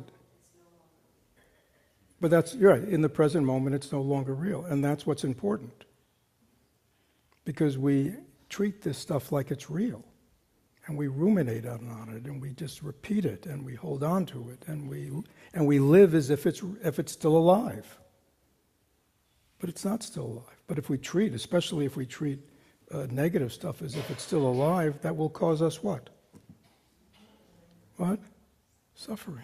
But that's, you're right, in the present moment it's no longer real, and that's what's important. Because we treat this stuff like it's real, and we ruminate on it, and we just repeat it, and we hold on to it, and we and we live as if it's if it's still alive. But it's not still alive. But if we treat, especially if we treat uh, negative stuff as if it's still alive, that will cause us what? What? Suffering.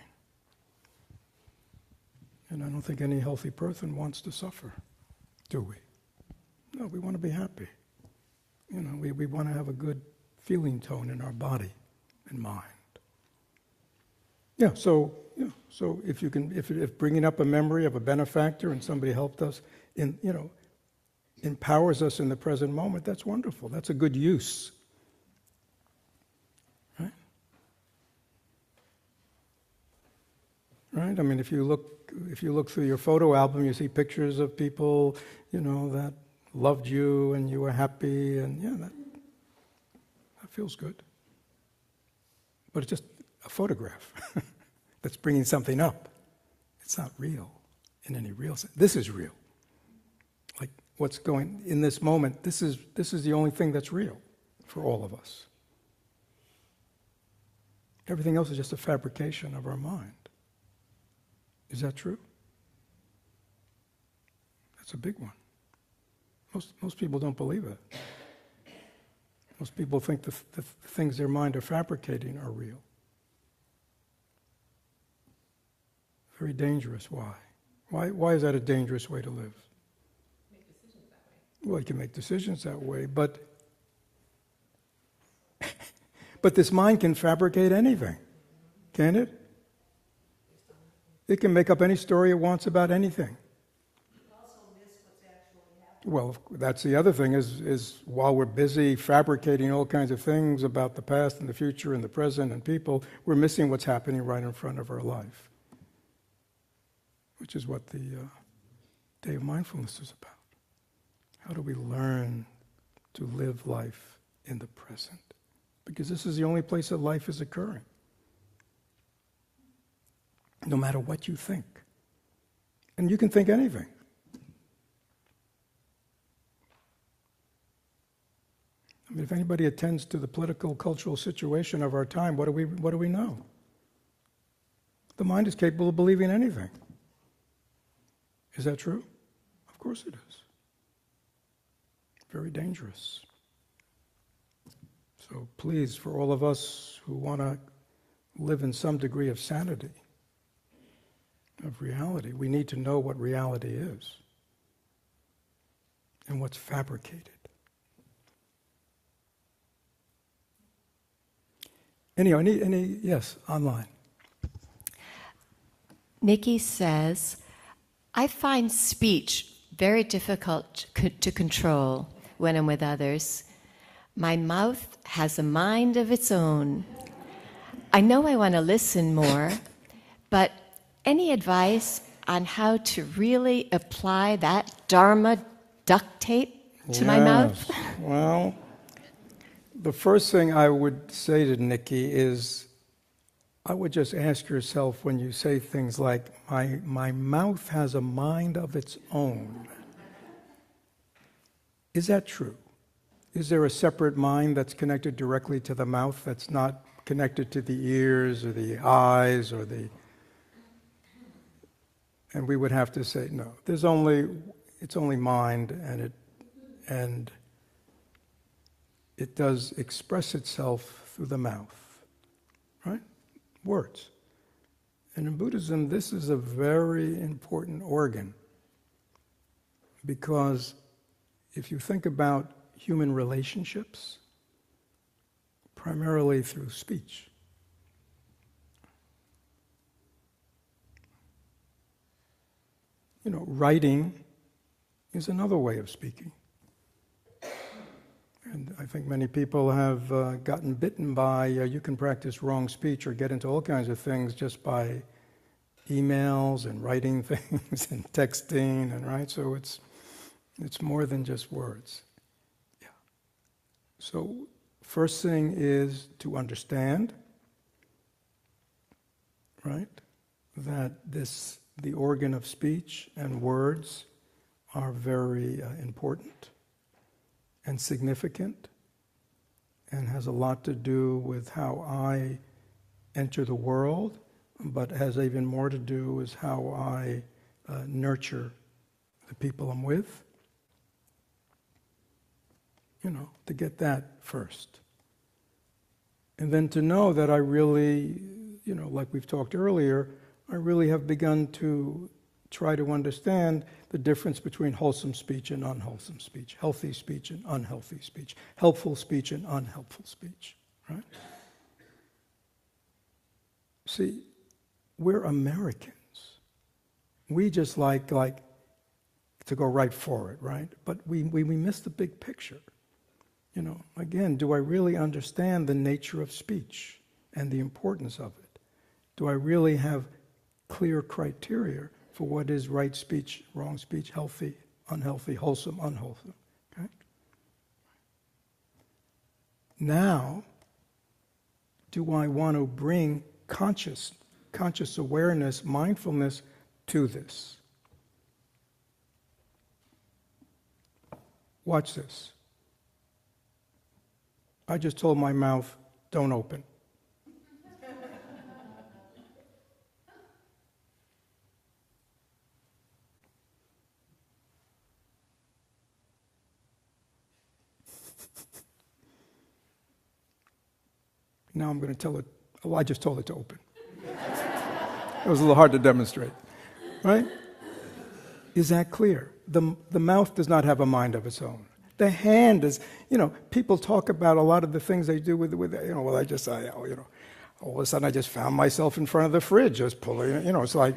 And I don't think any healthy person wants to suffer, do we? No, we want to be happy. You know, we, we want to have a good feeling tone in our body and mind. Yeah, so yeah, so if you can, if, if bringing up a memory of a benefactor and somebody helped us, in you know, empowers us in the present moment, that's wonderful. That's a good use. Right? Right? I mean, if you look. If you look through your photo album, you see pictures of people, you know, that loved you and you were happy, and yeah, that, that feels good. But it's just a photograph that's bringing something up. It's not real in any real sense. This is real. Like what's going in this moment, this is this is the only thing that's real for all of us. Everything else is just a fabrication of our mind. Is that true? That's a big one. Most most people don't believe it. Most people think the, the things their mind are fabricating are real. Very dangerous. Why? Why? Why is that a dangerous way to live? Make decisions that way. Well, you can make decisions that way, but but this mind can fabricate anything, can it? It can make up any story it wants about anything. Also miss what's actually happening. Well, that's the other thing is, is while we're busy fabricating all kinds of things about the past and the future and the present and people, we're missing what's happening right in front of our life, which is what the uh, Day of Mindfulness is about. How do we learn to live life in the present? Because this is the only place that life is occurring. No matter what you think. And you can think anything. I mean, if anybody attends to the political, cultural situation of our time, what do we, what do we know? The mind is capable of believing anything. Is that true? Of course it is. Very dangerous. So please, for all of us who want to live in some degree of sanity, of reality, we need to know what reality is and what's fabricated. Anyway, any, any, yes, online. Nikki says, I find speech very difficult to control when I'm with others. My mouth has a mind of its own. I know I want to listen more, but any advice on how to really apply that Dharma duct tape to Yes. my mouth? Well, the first thing I would say to Nikki is, I would just ask yourself when you say things like, my, my mouth has a mind of its own. Is that true? Is there a separate mind that's connected directly to the mouth that's not connected to the ears or the eyes or the... And we would have to say, no, there's only, it's only mind, and it, and it does express itself through the mouth, right? Words. And in Buddhism, this is a very important organ, because if you think about human relationships, primarily through speech, you know, writing is another way of speaking. And I think many people have uh, gotten bitten by, uh, you can practice wrong speech or get into all kinds of things just by emails and writing things and texting, and right? So it's it's more than just words. Yeah. So first thing is to understand, right, that this, the organ of speech and words are very uh, important and significant, and has a lot to do with how I enter the world, but has even more to do with how I uh, nurture the people I'm with. You know, to get that first. And then to know that I really, you know, like we've talked earlier, I really have begun to try to understand the difference between wholesome speech and unwholesome speech, healthy speech and unhealthy speech, helpful speech and unhelpful speech, right? See, we're Americans. We just like like to go right for it, right? But we, we, we miss the big picture. You know, again, do I really understand the nature of speech and the importance of it? Do I really have clear criteria for what is right speech, wrong speech, healthy, unhealthy, wholesome, unwholesome? Okay? Now, do I want to bring conscious, conscious awareness, mindfulness to this? Watch this. I just told my mouth, don't open. Now I'm going to tell it, oh, I just told it to open. It was a little hard to demonstrate, right? Is that clear? The, the mouth does not have a mind of its own. The hand is, you know, people talk about a lot of the things they do with, with you know, well, I just, I, oh, you know, all of a sudden I just found myself in front of the fridge, just pulling it, you know, it's like,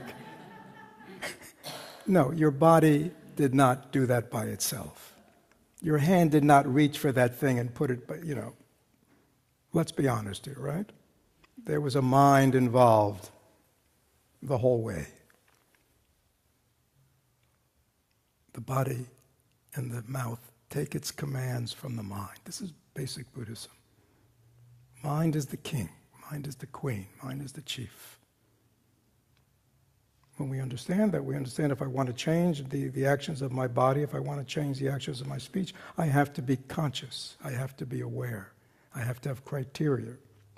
no, your body did not do that by itself. Your hand did not reach for that thing and put it, you know, let's be honest here, right? There was a mind involved the whole way. The body and the mouth take its commands from the mind. This is basic Buddhism. Mind is the king. Mind is the queen. Mind is the chief. When we understand that, we understand if I want to change the, the actions of my body, if I want to change the actions of my speech, I have to be conscious. I have to be aware. I have to have criteria.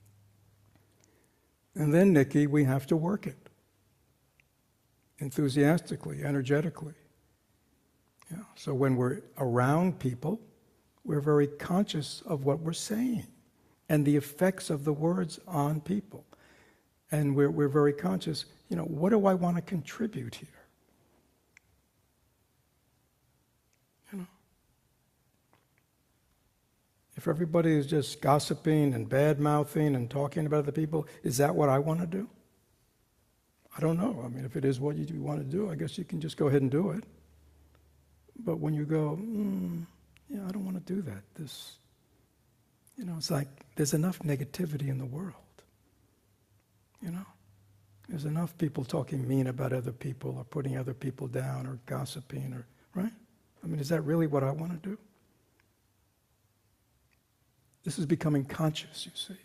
And then, Nikki, we have to work it. Enthusiastically, energetically. Yeah. So when we're around people, we're very conscious of what we're saying and the effects of the words on people. And we're, we're very conscious, you know, what do I want to contribute here? You know? If everybody is just gossiping and bad-mouthing and talking about other people, is that what I want to do? I don't know. I mean, if it is what you want to do, I guess you can just go ahead and do it. But when you go, mm, yeah, I don't want to do that. This, you know, it's like there's enough negativity in the world. You know, there's enough people talking mean about other people or putting other people down or gossiping or, right? I mean, is that really what I want to do? This is becoming conscious, you see.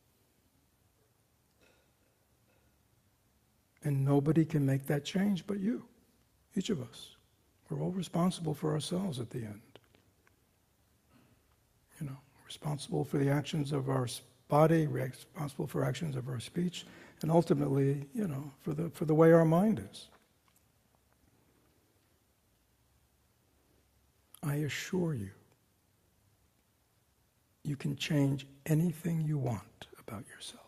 And nobody can make that change but you, each of us. We're all responsible for ourselves at the end. You know, responsible for the actions of our body, responsible for actions of our speech, and ultimately, you know, for the for the way our mind is. I assure you, you can change anything you want about yourself.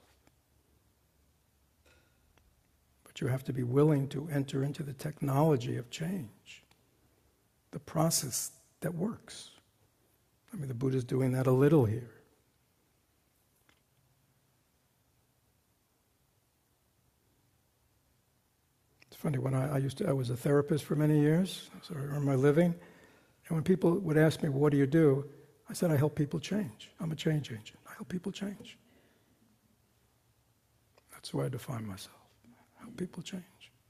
But you have to be willing to enter into the technology of change, the process that works. I mean, the Buddha's doing that a little here. It's funny, when I, I used to, I was a therapist for many years, so I earned my living, and when people would ask me, well, what do you do? I said, I help people change. I'm a change agent. I help people change. That's the way I define myself. Help people change.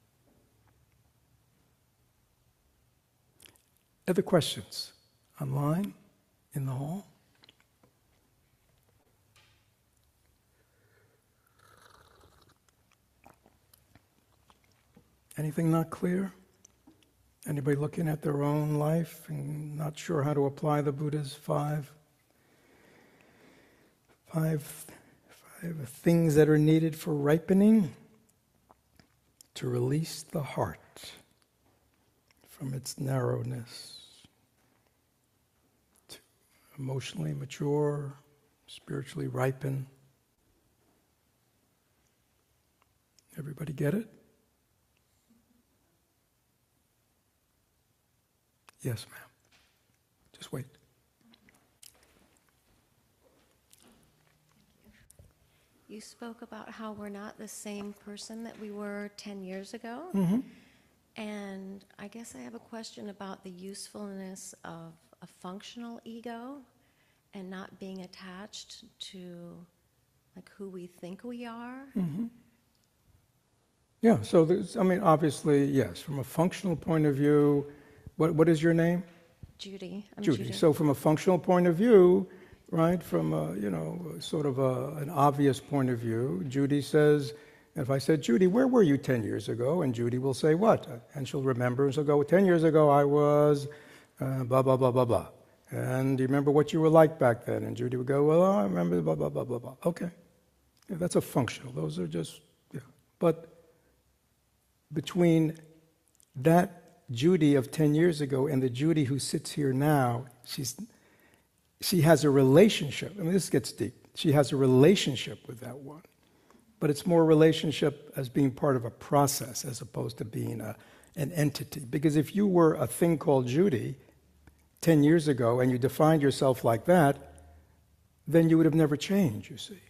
Other questions? Online? In the hall? Anything not clear? Anybody looking at their own life and not sure how to apply the Buddha's five, five, five things that are needed for ripening? To release the heart from its narrowness, to emotionally mature, spiritually ripen. Everybody get it? Yes, ma'am. Just wait. You spoke about how we're not the same person that we were ten years ago. Mm-hmm. And I guess I have a question about the usefulness of a functional ego and not being attached to like who we think we are. Mm-hmm. Yeah, so there's, I mean, obviously, yes, from a functional point of view, what what is your name? Judy. I'm Judy. Judy. So from a functional point of view, right, from a, you know, sort of a, an obvious point of view, Judy says, if I said, Judy, where were you ten years ago? And Judy will say, what? And she'll remember, and she'll go, ten years ago I was uh, blah, blah, blah, blah, blah. And do you remember what you were like back then? And Judy would go, well, I remember blah, blah, blah, blah, blah. Okay. Yeah, that's a functional. Those are just, yeah. But between that Judy of ten years ago and the Judy who sits here now, she's she has a relationship. I mean, this gets deep. She has a relationship with that one. But it's more a relationship as being part of a process as opposed to being a, an entity. Because if you were a thing called Judy ten years ago and you defined yourself like that, then you would have never changed, you see.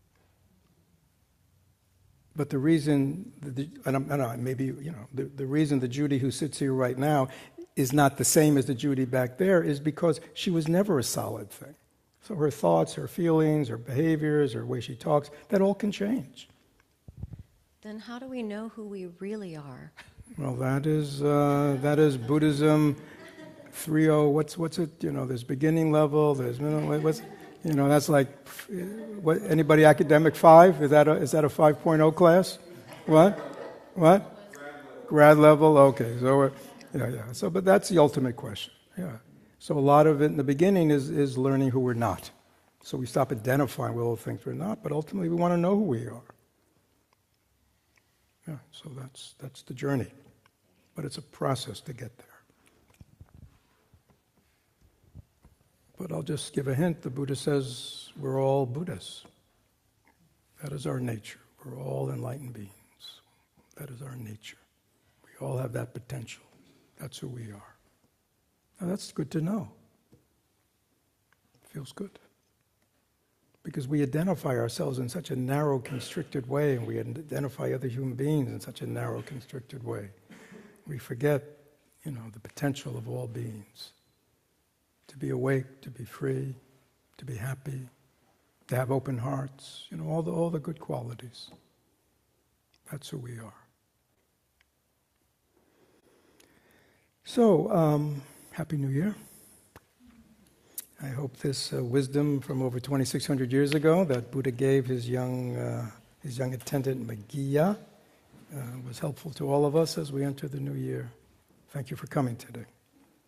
But the reason, the, and, I'm, and I, maybe, you know, the, the reason the Judy who sits here right now is not the same as the Judy back there is because she was never a solid thing. So her thoughts, her feelings, her behaviors, her way she talks, that all can change. Then how do we know who we really are? Well, that is uh, that is Buddhism three oh, what's what's it? You know, there's beginning level, there's middle, what's, you know, that's like, what, anybody academic five? Is that a, is that a five point oh class? What? What? Grad level, okay. So, we're, yeah, yeah. So, but that's the ultimate question. Yeah. So a lot of it in the beginning is, is learning who we're not. So we stop identifying with all the things we're not, but ultimately we want to know who we are. Yeah, so that's that's the journey. But it's a process to get there. But I'll just give a hint. The Buddha says we're all Buddhas. That is our nature. We're all enlightened beings. That is our nature. We all have that potential. That's who we are. Now that's good to know. Feels good. Because we identify ourselves in such a narrow, constricted way, and we identify other human beings in such a narrow, constricted way. We forget, you know, the potential of all beings. To be awake, to be free, to be happy, to have open hearts, you know, all the all the good qualities. That's who we are. So, um, Happy New Year. I hope this uh, wisdom from over twenty-six hundred years ago that Buddha gave his young, uh, his young attendant Maggia uh, was helpful to all of us as we enter the new year. Thank you for coming today.